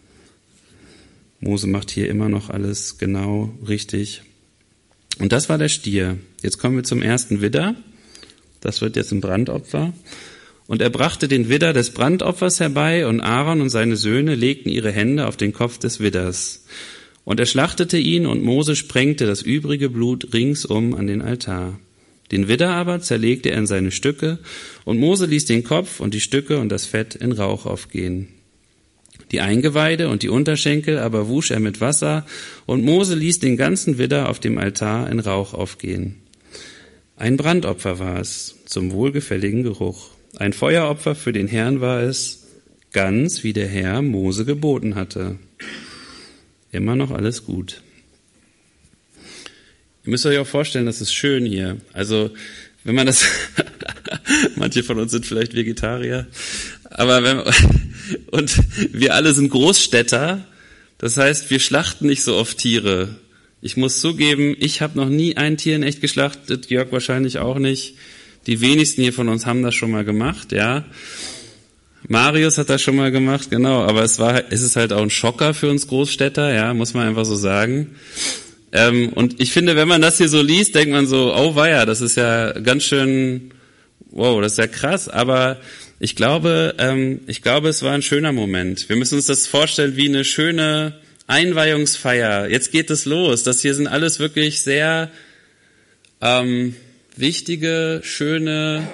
Mose macht hier immer noch alles genau richtig. Und das war der Stier. Jetzt kommen wir zum ersten Widder. Das wird jetzt ein Brandopfer. Und er brachte den Widder des Brandopfers herbei, und Aaron und seine Söhne legten ihre Hände auf den Kopf des Widders. Und er schlachtete ihn, und Mose sprengte das übrige Blut ringsum an den Altar. Den Widder aber zerlegte er in seine Stücke, und Mose ließ den Kopf und die Stücke und das Fett in Rauch aufgehen. Die Eingeweide und die Unterschenkel aber wusch er mit Wasser, und Mose ließ den ganzen Widder auf dem Altar in Rauch aufgehen. Ein Brandopfer war es, zum wohlgefälligen Geruch. Ein Feueropfer für den Herrn war es, ganz wie der Herr Mose geboten hatte. Immer noch alles gut. Ihr müsst euch auch vorstellen, das ist schön hier. Also, wenn man das, manche von uns sind vielleicht Vegetarier, aber und wir alle sind Großstädter, das heißt, wir schlachten nicht so oft Tiere. Ich muss zugeben, ich habe noch nie ein Tier in echt geschlachtet, Jörg wahrscheinlich auch nicht. Die wenigsten hier von uns haben das schon mal gemacht, ja. Marius hat das schon mal gemacht, genau, aber es ist halt auch ein Schocker für uns Großstädter, ja, muss man einfach so sagen. Und ich finde, wenn man das hier so liest, denkt man so, oh weia, das ist ja ganz schön, wow, das ist ja krass, aber ich glaube, es war ein schöner Moment. Wir müssen uns das vorstellen wie eine schöne Einweihungsfeier. Jetzt geht es los. Das hier sind alles wirklich sehr wichtige, schöne,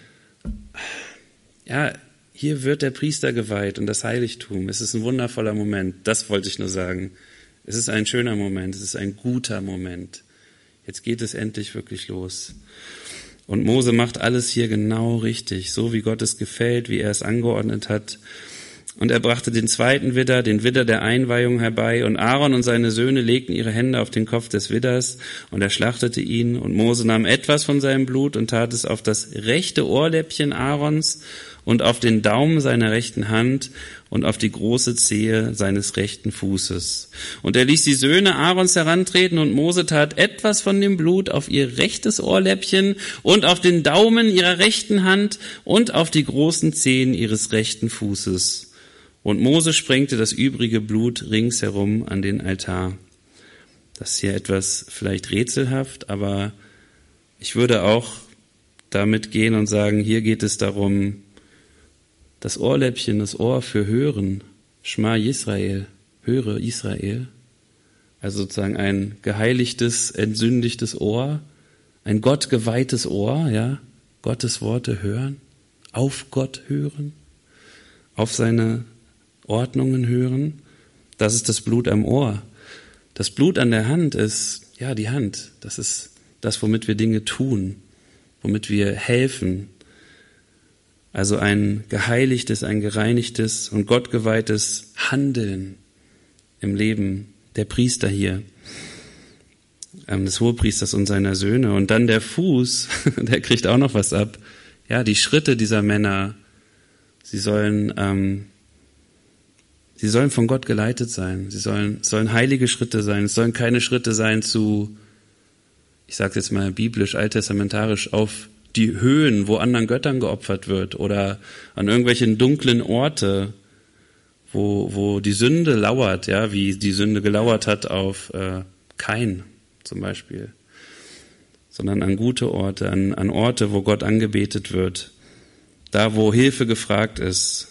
ja, hier wird der Priester geweiht und das Heiligtum. Es ist ein wundervoller Moment. Das wollte ich nur sagen. Es ist ein schöner Moment. Es ist ein guter Moment. Jetzt geht es endlich wirklich los. Und Mose macht alles hier genau richtig, so wie Gott es gefällt, wie er es angeordnet hat. Und er brachte den zweiten Widder, den Widder der Einweihung herbei, und Aaron und seine Söhne legten ihre Hände auf den Kopf des Widders, und er schlachtete ihn, und Mose nahm etwas von seinem Blut und tat es auf das rechte Ohrläppchen Aarons und auf den Daumen seiner rechten Hand und auf die große Zehe seines rechten Fußes. Und er ließ die Söhne Aarons herantreten, und Mose tat etwas von dem Blut auf ihr rechtes Ohrläppchen und auf den Daumen ihrer rechten Hand und auf die großen Zehen ihres rechten Fußes. Und Mose sprengte das übrige Blut ringsherum an den Altar. Das ist hier etwas vielleicht rätselhaft, aber ich würde auch damit gehen und sagen, hier geht es darum, das Ohrläppchen, das Ohr für Hören, Schma Yisrael, höre Israel, also sozusagen ein geheiligtes, entsündigtes Ohr, ein Gott geweihtes Ohr, ja, Gottes Worte hören, auf Gott hören, auf seine Ordnungen hören, das ist das Blut am Ohr. Das Blut an der Hand ist, ja, die Hand, das ist das, womit wir Dinge tun, womit wir helfen. Also ein geheiligtes, ein gereinigtes und gottgeweihtes Handeln im Leben der Priester hier, des Hohepriesters und seiner Söhne. Und dann der Fuß, der kriegt auch noch was ab. Ja, die Schritte dieser Männer, sie sollen von Gott geleitet sein. Sie sollen heilige Schritte sein. Es sollen keine Schritte sein zu, ich sage jetzt mal biblisch, alttestamentarisch, auf die Höhen, wo anderen Göttern geopfert wird, oder an irgendwelchen dunklen Orte, wo die Sünde lauert, ja, wie die Sünde gelauert hat auf Kain zum Beispiel, sondern an gute Orte, an Orte, wo Gott angebetet wird, da, wo Hilfe gefragt ist,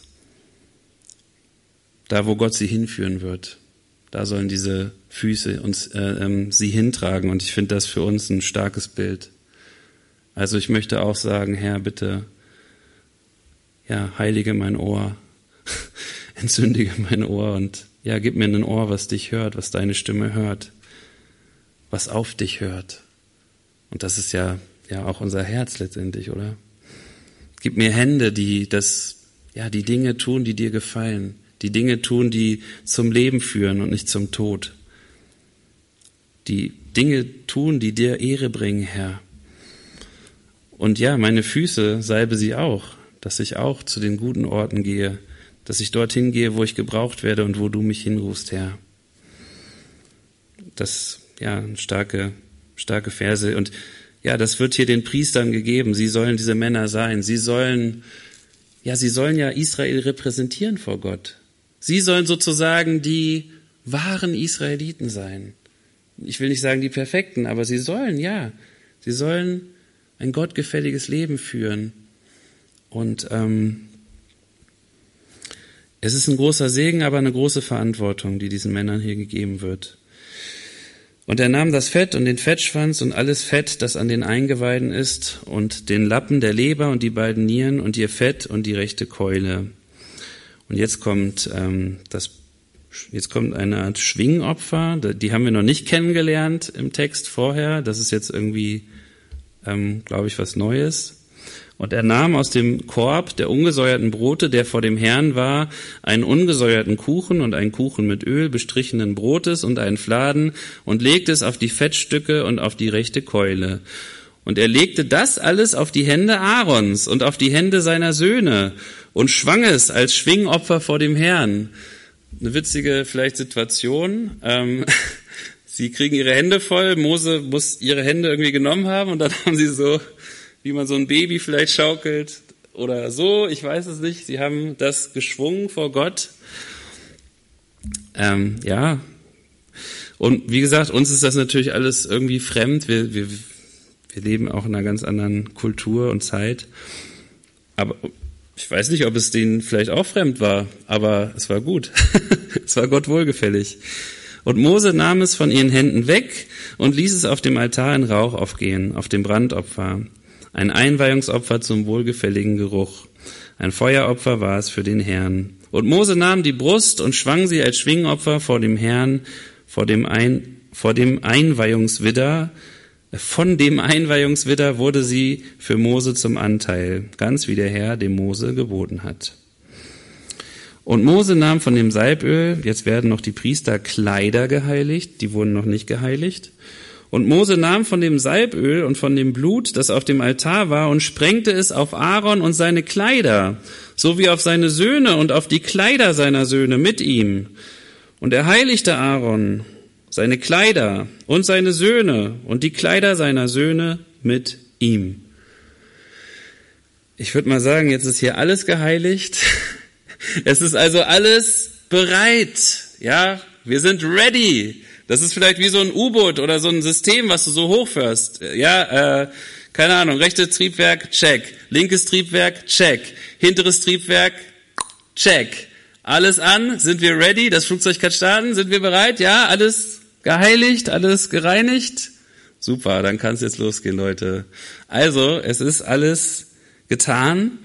da, wo Gott sie hinführen wird. Da sollen diese Füße uns sie hintragen, und ich finde das für uns ein starkes Bild. Also ich möchte auch sagen, Herr, bitte, ja, heilige mein Ohr, entsündige mein Ohr und ja, gib mir ein Ohr, was dich hört, was deine Stimme hört, was auf dich hört. Und das ist ja auch unser Herz letztendlich, oder? Gib mir Hände, die Dinge tun, die dir gefallen, die Dinge tun, die zum Leben führen und nicht zum Tod. Die Dinge tun, die dir Ehre bringen, Herr. Und ja, meine Füße, salbe sie auch, dass ich auch zu den guten Orten gehe, dass ich dorthin gehe, wo ich gebraucht werde und wo du mich hinrufst, Herr. Das, ja, starke Verse. Und ja, das wird hier den Priestern gegeben. Sie sollen diese Männer sein. Sie sollen ja Israel repräsentieren vor Gott. Sie sollen sozusagen die wahren Israeliten sein. Ich will nicht sagen die Perfekten, aber sie sollen ein gottgefälliges Leben führen. Und es ist ein großer Segen, aber eine große Verantwortung, die diesen Männern hier gegeben wird. Und er nahm das Fett und den Fettschwanz und alles Fett, das an den Eingeweiden ist, und den Lappen der Leber und die beiden Nieren und ihr Fett und die rechte Keule. Und jetzt kommt eine Art Schwingopfer, die haben wir noch nicht kennengelernt im Text vorher. Das ist jetzt irgendwie, glaube ich, was Neues. Und er nahm aus dem Korb der ungesäuerten Brote, der vor dem Herrn war, einen ungesäuerten Kuchen und einen Kuchen mit Öl bestrichenen Brotes und einen Fladen und legte es auf die Fettstücke und auf die rechte Keule. Und er legte das alles auf die Hände Aarons und auf die Hände seiner Söhne und schwang es als Schwingopfer vor dem Herrn. Eine witzige vielleicht Situation. Sie kriegen ihre Hände voll, Mose muss ihre Hände irgendwie genommen haben und dann haben sie so, wie man so ein Baby vielleicht schaukelt oder so, ich weiß es nicht. Sie haben das geschwungen vor Gott. Ja. Und wie gesagt, uns ist das natürlich alles irgendwie fremd. Wir leben auch in einer ganz anderen Kultur und Zeit. Aber ich weiß nicht, ob es denen vielleicht auch fremd war, aber es war gut. Es war Gott wohlgefällig. Und Mose nahm es von ihren Händen weg und ließ es auf dem Altar in Rauch aufgehen, auf dem Brandopfer. Ein Einweihungsopfer zum wohlgefälligen Geruch. Ein Feueropfer war es für den Herrn. Und Mose nahm die Brust und schwang sie als Schwingopfer vor dem Herrn, von dem Einweihungswidder wurde sie für Mose zum Anteil, ganz wie der Herr dem Mose geboten hat. Und Mose nahm von dem Salböl, jetzt werden noch die Priester Kleider geheiligt, die wurden noch nicht geheiligt. Und Mose nahm von dem Salböl und von dem Blut, das auf dem Altar war, und sprengte es auf Aaron und seine Kleider, sowie auf seine Söhne und auf die Kleider seiner Söhne mit ihm. Und er heiligte Aaron, seine Kleider und seine Söhne und die Kleider seiner Söhne mit ihm. Ich würde mal sagen, jetzt ist hier alles geheiligt. Es ist also alles bereit. Ja, wir sind ready. Das ist vielleicht wie so ein U-Boot oder so ein System, was du so hochfährst. Ja, keine Ahnung, rechtes Triebwerk, check. Linkes Triebwerk, check. Hinteres Triebwerk, check. Alles an, sind wir ready? Das Flugzeug kann starten, sind wir bereit? Ja, alles geheiligt, alles gereinigt? Super, dann kann es jetzt losgehen, Leute. Also, es ist alles getan.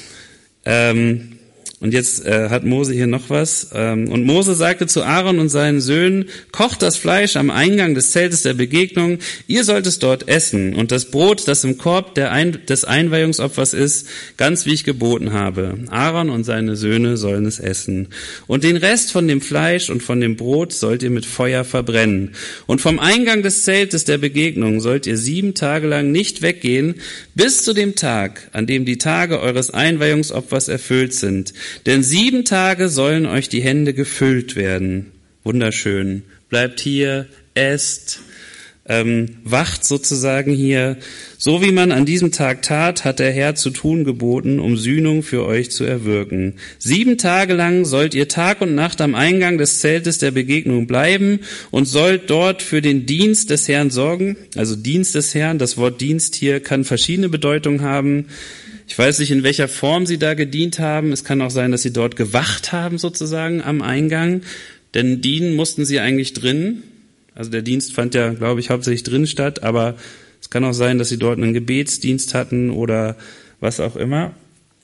Und jetzt hat Mose hier noch was. Und Mose sagte zu Aaron und seinen Söhnen, kocht das Fleisch am Eingang des Zeltes der Begegnung, ihr sollt es dort essen, und das Brot, das im Korb des Einweihungsopfers ist, ganz wie ich geboten habe. Aaron und seine Söhne sollen es essen. Und den Rest von dem Fleisch und von dem Brot sollt ihr mit Feuer verbrennen. Und vom Eingang des Zeltes der Begegnung sollt ihr 7 Tage lang nicht weggehen, bis zu dem Tag, an dem die Tage eures Einweihungsopfers erfüllt sind. Denn 7 Tage sollen euch die Hände gefüllt werden. Wunderschön. Bleibt hier, esst, wacht sozusagen hier. So wie man an diesem Tag tat, hat der Herr zu tun geboten, um Sühnung für euch zu erwirken. 7 Tage lang sollt ihr Tag und Nacht am Eingang des Zeltes der Begegnung bleiben und sollt dort für den Dienst des Herrn sorgen. Also Dienst des Herrn, das Wort Dienst hier kann verschiedene Bedeutungen haben. Ich weiß nicht, in welcher Form sie da gedient haben. Es kann auch sein, dass sie dort gewacht haben sozusagen am Eingang. Denn dienen mussten sie eigentlich drin. Also der Dienst fand ja, glaube ich, hauptsächlich drin statt. Aber es kann auch sein, dass sie dort einen Gebetsdienst hatten oder was auch immer.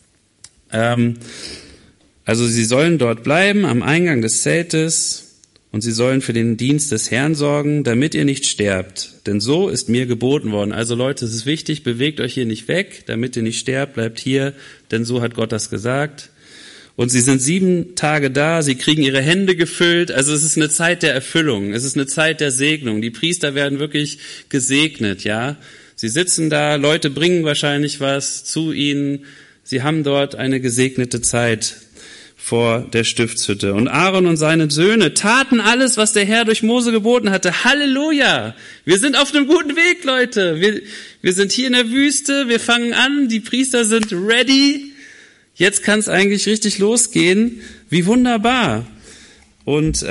Also sie sollen dort bleiben am Eingang des Zeltes. Und sie sollen für den Dienst des Herrn sorgen, damit ihr nicht sterbt. Denn so ist mir geboten worden. Also Leute, es ist wichtig, bewegt euch hier nicht weg, damit ihr nicht sterbt, bleibt hier, denn so hat Gott das gesagt. Und sie sind 7 Tage da, sie kriegen ihre Hände gefüllt. Also es ist eine Zeit der Erfüllung, es ist eine Zeit der Segnung. Die Priester werden wirklich gesegnet, ja. Sie sitzen da, Leute bringen wahrscheinlich was zu ihnen. Sie haben dort eine gesegnete Zeit vor der Stiftshütte. Und Aaron und seine Söhne taten alles, was der Herr durch Mose geboten hatte. Halleluja! Wir sind auf einem guten Weg, Leute. Wir sind hier in der Wüste, wir fangen an, die Priester sind ready. Jetzt kann es eigentlich richtig losgehen. Wie wunderbar. Und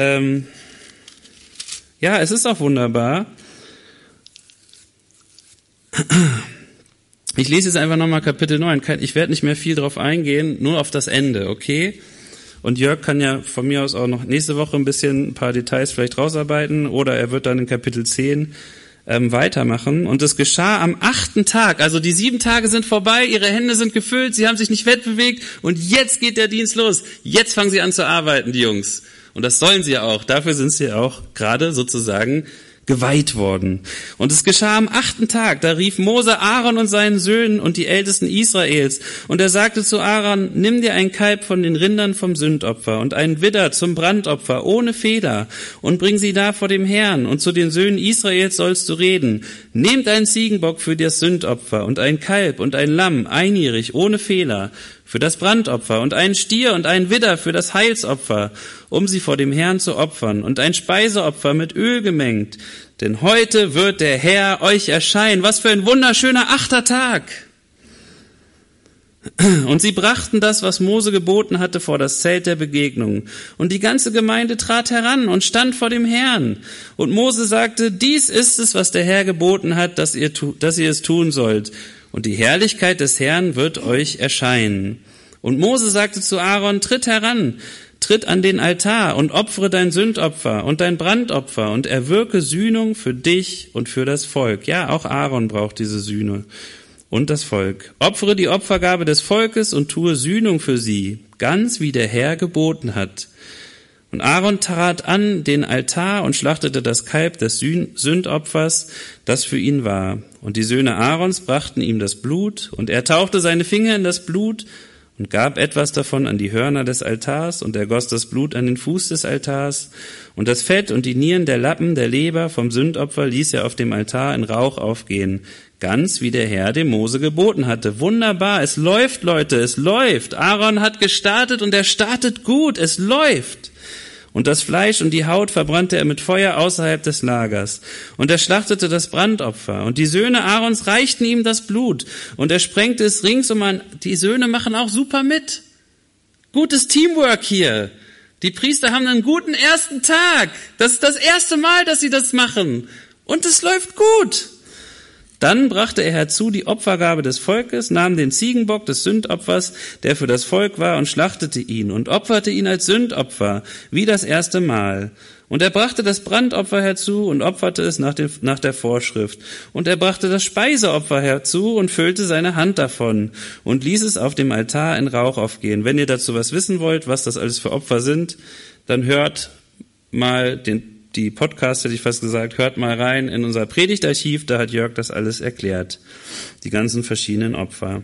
ja, es ist auch wunderbar. Ich lese jetzt einfach nochmal Kapitel 9. Ich werde nicht mehr viel drauf eingehen, nur auf das Ende, okay? Und Jörg kann ja von mir aus auch noch nächste Woche ein paar Details vielleicht rausarbeiten oder er wird dann in Kapitel 10 weitermachen. Und es geschah am 8. Tag, also die 7 Tage sind vorbei, ihre Hände sind gefüllt, sie haben sich nicht wegbewegt und jetzt geht der Dienst los. Jetzt fangen sie an zu arbeiten, die Jungs. Und das sollen sie ja auch, dafür sind sie auch gerade sozusagen geweiht worden. Und es geschah am 8. Tag, da rief Mose Aaron und seinen Söhnen und die Ältesten Israels. Und er sagte zu Aaron, nimm dir ein Kalb von den Rindern vom Sündopfer und einen Widder zum Brandopfer ohne Feder und bring sie da vor dem Herrn. Und zu den Söhnen Israels sollst du reden. Nehmt einen Ziegenbock für das Sündopfer und ein Kalb und ein Lamm, einjährig, ohne Fehler, für das Brandopfer und einen Stier und einen Widder für das Heilsopfer, um sie vor dem Herrn zu opfern und ein Speiseopfer mit Öl gemengt. Denn heute wird der Herr euch erscheinen. Was für ein wunderschöner 8. Tag! Und sie brachten das, was Mose geboten hatte, vor das Zelt der Begegnung. Und die ganze Gemeinde trat heran und stand vor dem Herrn. Und Mose sagte, dies ist es, was der Herr geboten hat, dass ihr es tun sollt. Und die Herrlichkeit des Herrn wird euch erscheinen. Und Mose sagte zu Aaron, tritt heran, tritt an den Altar und opfere dein Sündopfer und dein Brandopfer und erwirke Sühnung für dich und für das Volk. Ja, auch Aaron braucht diese Sühne und das Volk. Opfere die Opfergabe des Volkes und tue Sühnung für sie, ganz wie der Herr geboten hat. Und Aaron trat an den Altar und schlachtete das Kalb des Sündopfers, das für ihn war. Und die Söhne Aarons brachten ihm das Blut, und er tauchte seine Finger in das Blut und gab etwas davon an die Hörner des Altars, und er goss das Blut an den Fuß des Altars. Und das Fett und die Nieren der Lappen der Leber vom Sündopfer ließ er auf dem Altar in Rauch aufgehen, ganz wie der Herr dem Mose geboten hatte. Wunderbar, es läuft, Leute, es läuft. Aaron hat gestartet und er startet gut, es läuft. Und das Fleisch und die Haut verbrannte er mit Feuer außerhalb des Lagers. Und er schlachtete das Brandopfer. Und die Söhne Aarons reichten ihm das Blut. Und er sprengte es ringsum an. Die Söhne machen auch super mit. Gutes Teamwork hier. Die Priester haben einen guten 1. Tag. Das ist das erste Mal, dass sie das machen. Und es läuft gut. Dann brachte er herzu die Opfergabe des Volkes, nahm den Ziegenbock des Sündopfers, der für das Volk war, und schlachtete ihn und opferte ihn als Sündopfer, wie das erste Mal. Und er brachte das Brandopfer herzu und opferte es nach der Vorschrift. Und er brachte das Speiseopfer herzu und füllte seine Hand davon und ließ es auf dem Altar in Rauch aufgehen. Wenn ihr dazu was wissen wollt, was das alles für Opfer sind, dann hört mal die Podcast, hätte ich fast gesagt, hört mal rein in unser Predigtarchiv, da hat Jörg das alles erklärt, die ganzen verschiedenen Opfer.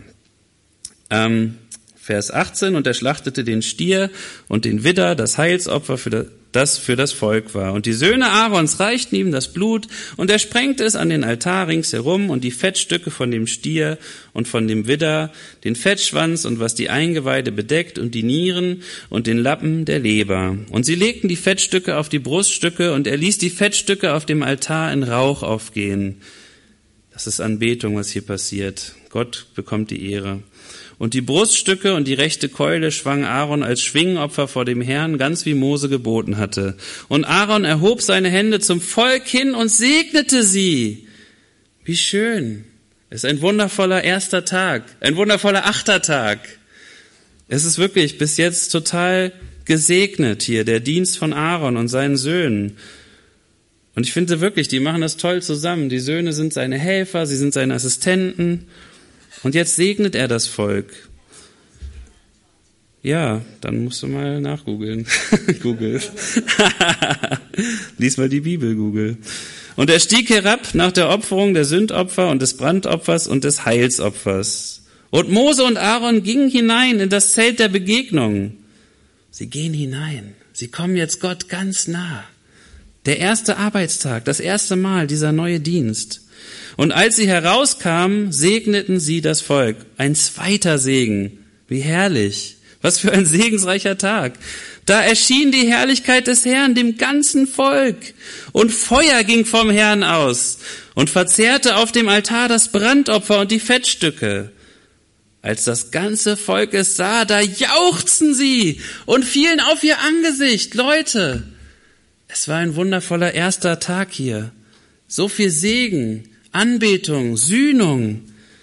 Vers 18, und er schlachtete den Stier und den Widder, das Heilsopfer, das für das Volk war. Und die Söhne Aarons reichten ihm das Blut, und er sprengte es an den Altar ringsherum, und die Fettstücke von dem Stier und von dem Widder, den Fettschwanz und was die Eingeweide bedeckt, und die Nieren und den Lappen der Leber. Und sie legten die Fettstücke auf die Bruststücke, und er ließ die Fettstücke auf dem Altar in Rauch aufgehen. Das ist Anbetung, was hier passiert. Gott bekommt die Ehre. Und die Bruststücke und die rechte Keule schwang Aaron als Schwingenopfer vor dem Herrn, ganz wie Mose geboten hatte. Und Aaron erhob seine Hände zum Volk hin und segnete sie. Wie schön. Es ist ein wundervoller 1. Tag, ein wundervoller 8. Tag. Es ist wirklich bis jetzt total gesegnet hier, der Dienst von Aaron und seinen Söhnen. Und ich finde wirklich, die machen das toll zusammen. Die Söhne sind seine Helfer, sie sind seine Assistenten. Und jetzt segnet er das Volk. Ja, dann musst du mal nachgoogeln. Google. Lies mal die Bibel, Google. Und er stieg herab nach der Opferung der Sündopfer und des Brandopfers und des Heilsopfers. Und Mose und Aaron gingen hinein in das Zelt der Begegnung. Sie gehen hinein. Sie kommen jetzt Gott ganz nah. Der erste Arbeitstag, das erste Mal, dieser neue Dienst. Und als sie herauskamen, segneten sie das Volk. Ein zweiter Segen. Wie herrlich. Was für ein segensreicher Tag. Da erschien die Herrlichkeit des Herrn dem ganzen Volk. Und Feuer ging vom Herrn aus und verzehrte auf dem Altar das Brandopfer und die Fettstücke. Als das ganze Volk es sah, da jauchzten sie und fielen auf ihr Angesicht. Leute, es war ein wundervoller 1. Tag hier. So viel Segen. Anbetung, Sühnung.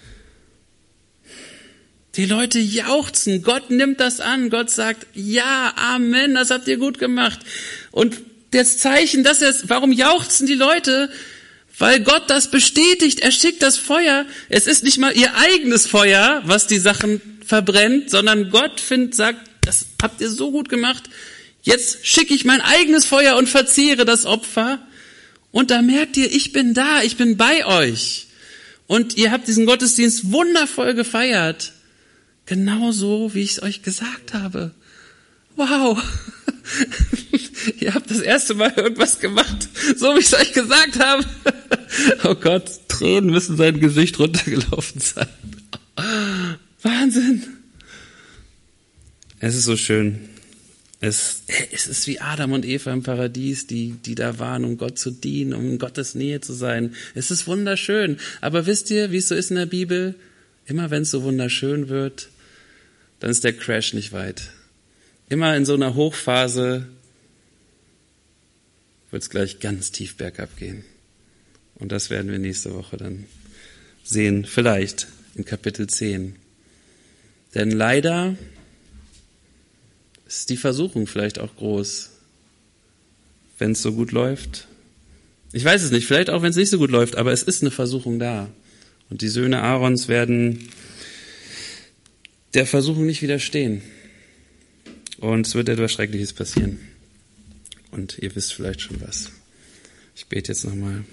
Die Leute jauchzen, Gott nimmt das an, Gott sagt, ja, Amen, das habt ihr gut gemacht. Und das Zeichen, warum jauchzen die Leute? Weil Gott das bestätigt, er schickt das Feuer. Es ist nicht mal ihr eigenes Feuer, was die Sachen verbrennt, sondern Gott sagt, das habt ihr so gut gemacht, jetzt schicke ich mein eigenes Feuer und verzehre das Opfer. Und da merkt ihr, ich bin da, ich bin bei euch. Und ihr habt diesen Gottesdienst wundervoll gefeiert. Genauso, wie ich es euch gesagt habe. Wow. Ihr habt das erste Mal irgendwas gemacht, so wie ich es euch gesagt habe. Oh Gott, Tränen müssen sein Gesicht runtergelaufen sein. Wahnsinn. Es ist so schön. Es ist wie Adam und Eva im Paradies, die da waren, um Gott zu dienen, um in Gottes Nähe zu sein. Es ist wunderschön. Aber wisst ihr, wie es so ist in der Bibel? Immer wenn es so wunderschön wird, dann ist der Crash nicht weit. Immer in so einer Hochphase wird es gleich ganz tief bergab gehen. Und das werden wir nächste Woche dann sehen, vielleicht in Kapitel 10. Denn leider ist die Versuchung vielleicht auch groß, wenn es so gut läuft. Ich weiß es nicht, vielleicht auch, wenn es nicht so gut läuft, aber es ist eine Versuchung da. Und die Söhne Aarons werden der Versuchung nicht widerstehen. Und es wird etwas Schreckliches passieren. Und ihr wisst vielleicht schon was. Ich bete jetzt nochmal.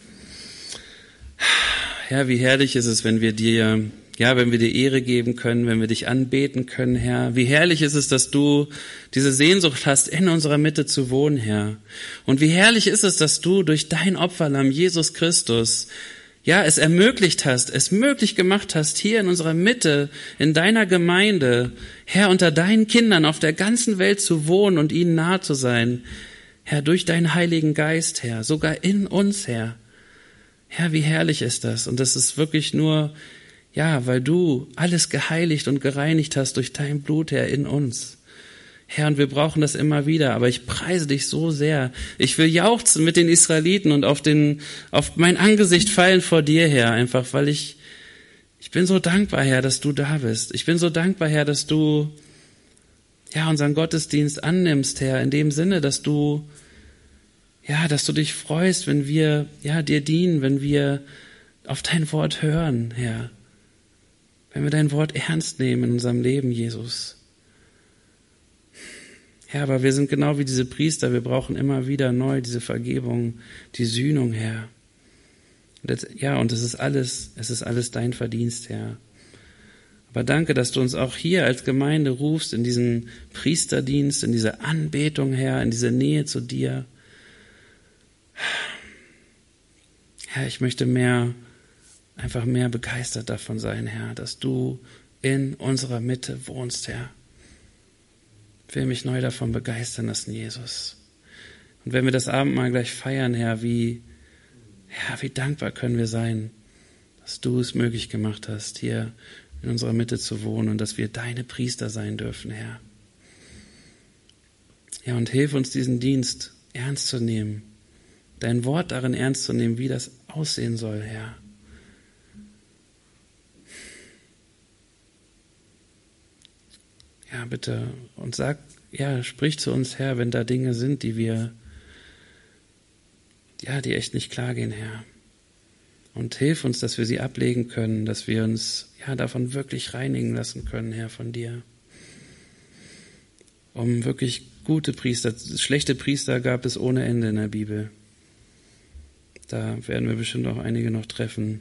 Herr, wie herrlich ist es, wenn wir dir Ehre geben können, wenn wir dich anbeten können, Herr. Wie herrlich ist es, dass du diese Sehnsucht hast, in unserer Mitte zu wohnen, Herr. Und wie herrlich ist es, dass du durch dein Opferlamm, Jesus Christus, es ermöglicht hast, es möglich gemacht hast, hier in unserer Mitte, in deiner Gemeinde, Herr, unter deinen Kindern auf der ganzen Welt zu wohnen und ihnen nahe zu sein. Herr, durch deinen Heiligen Geist, Herr, sogar in uns, Herr. Herr, wie herrlich ist das? Und das ist wirklich nur, weil du alles geheiligt und gereinigt hast durch dein Blut, Herr, in uns. Herr, und wir brauchen das immer wieder, aber ich preise dich so sehr. Ich will jauchzen mit den Israeliten und auf mein Angesicht fallen vor dir, Herr, einfach, weil ich bin so dankbar, Herr, dass du da bist. Ich bin so dankbar, Herr, dass du, unseren Gottesdienst annimmst, Herr, in dem Sinne, dass du dich freust, wenn wir, dir dienen, wenn wir auf dein Wort hören, Herr. Wenn wir dein Wort ernst nehmen in unserem Leben, Jesus. Herr, aber wir sind genau wie diese Priester, wir brauchen immer wieder neu diese Vergebung, die Sühnung, Herr. Und es ist alles dein Verdienst, Herr. Aber danke, dass du uns auch hier als Gemeinde rufst, in diesen Priesterdienst, in diese Anbetung, Herr, in diese Nähe zu dir. Herr, ich möchte einfach mehr begeistert davon sein, Herr, dass du in unserer Mitte wohnst, Herr. Ich will mich neu davon begeistern lassen, Jesus. Und wenn wir das Abendmahl gleich feiern, Herr, wie dankbar können wir sein, dass du es möglich gemacht hast, hier in unserer Mitte zu wohnen und dass wir deine Priester sein dürfen, Herr. Ja, und hilf uns, diesen Dienst ernst zu nehmen, dein Wort darin ernst zu nehmen, wie das aussehen soll, Herr. Ja, bitte. Und sprich zu uns, Herr, wenn da Dinge sind, die die echt nicht klar gehen, Herr. Und hilf uns, dass wir sie ablegen können, dass wir uns, davon wirklich reinigen lassen können, Herr, von dir. Um wirklich gute Priester, schlechte Priester gab es ohne Ende in der Bibel. Da werden wir bestimmt auch einige noch treffen.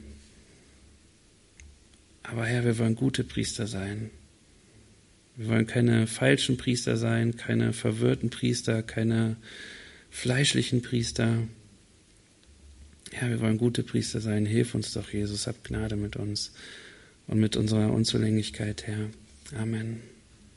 Aber Herr, wir wollen gute Priester sein. Wir wollen keine falschen Priester sein, keine verwirrten Priester, keine fleischlichen Priester. Ja, wir wollen gute Priester sein. Hilf uns doch, Jesus, hab Gnade mit uns und mit unserer Unzulänglichkeit, Herr. Amen.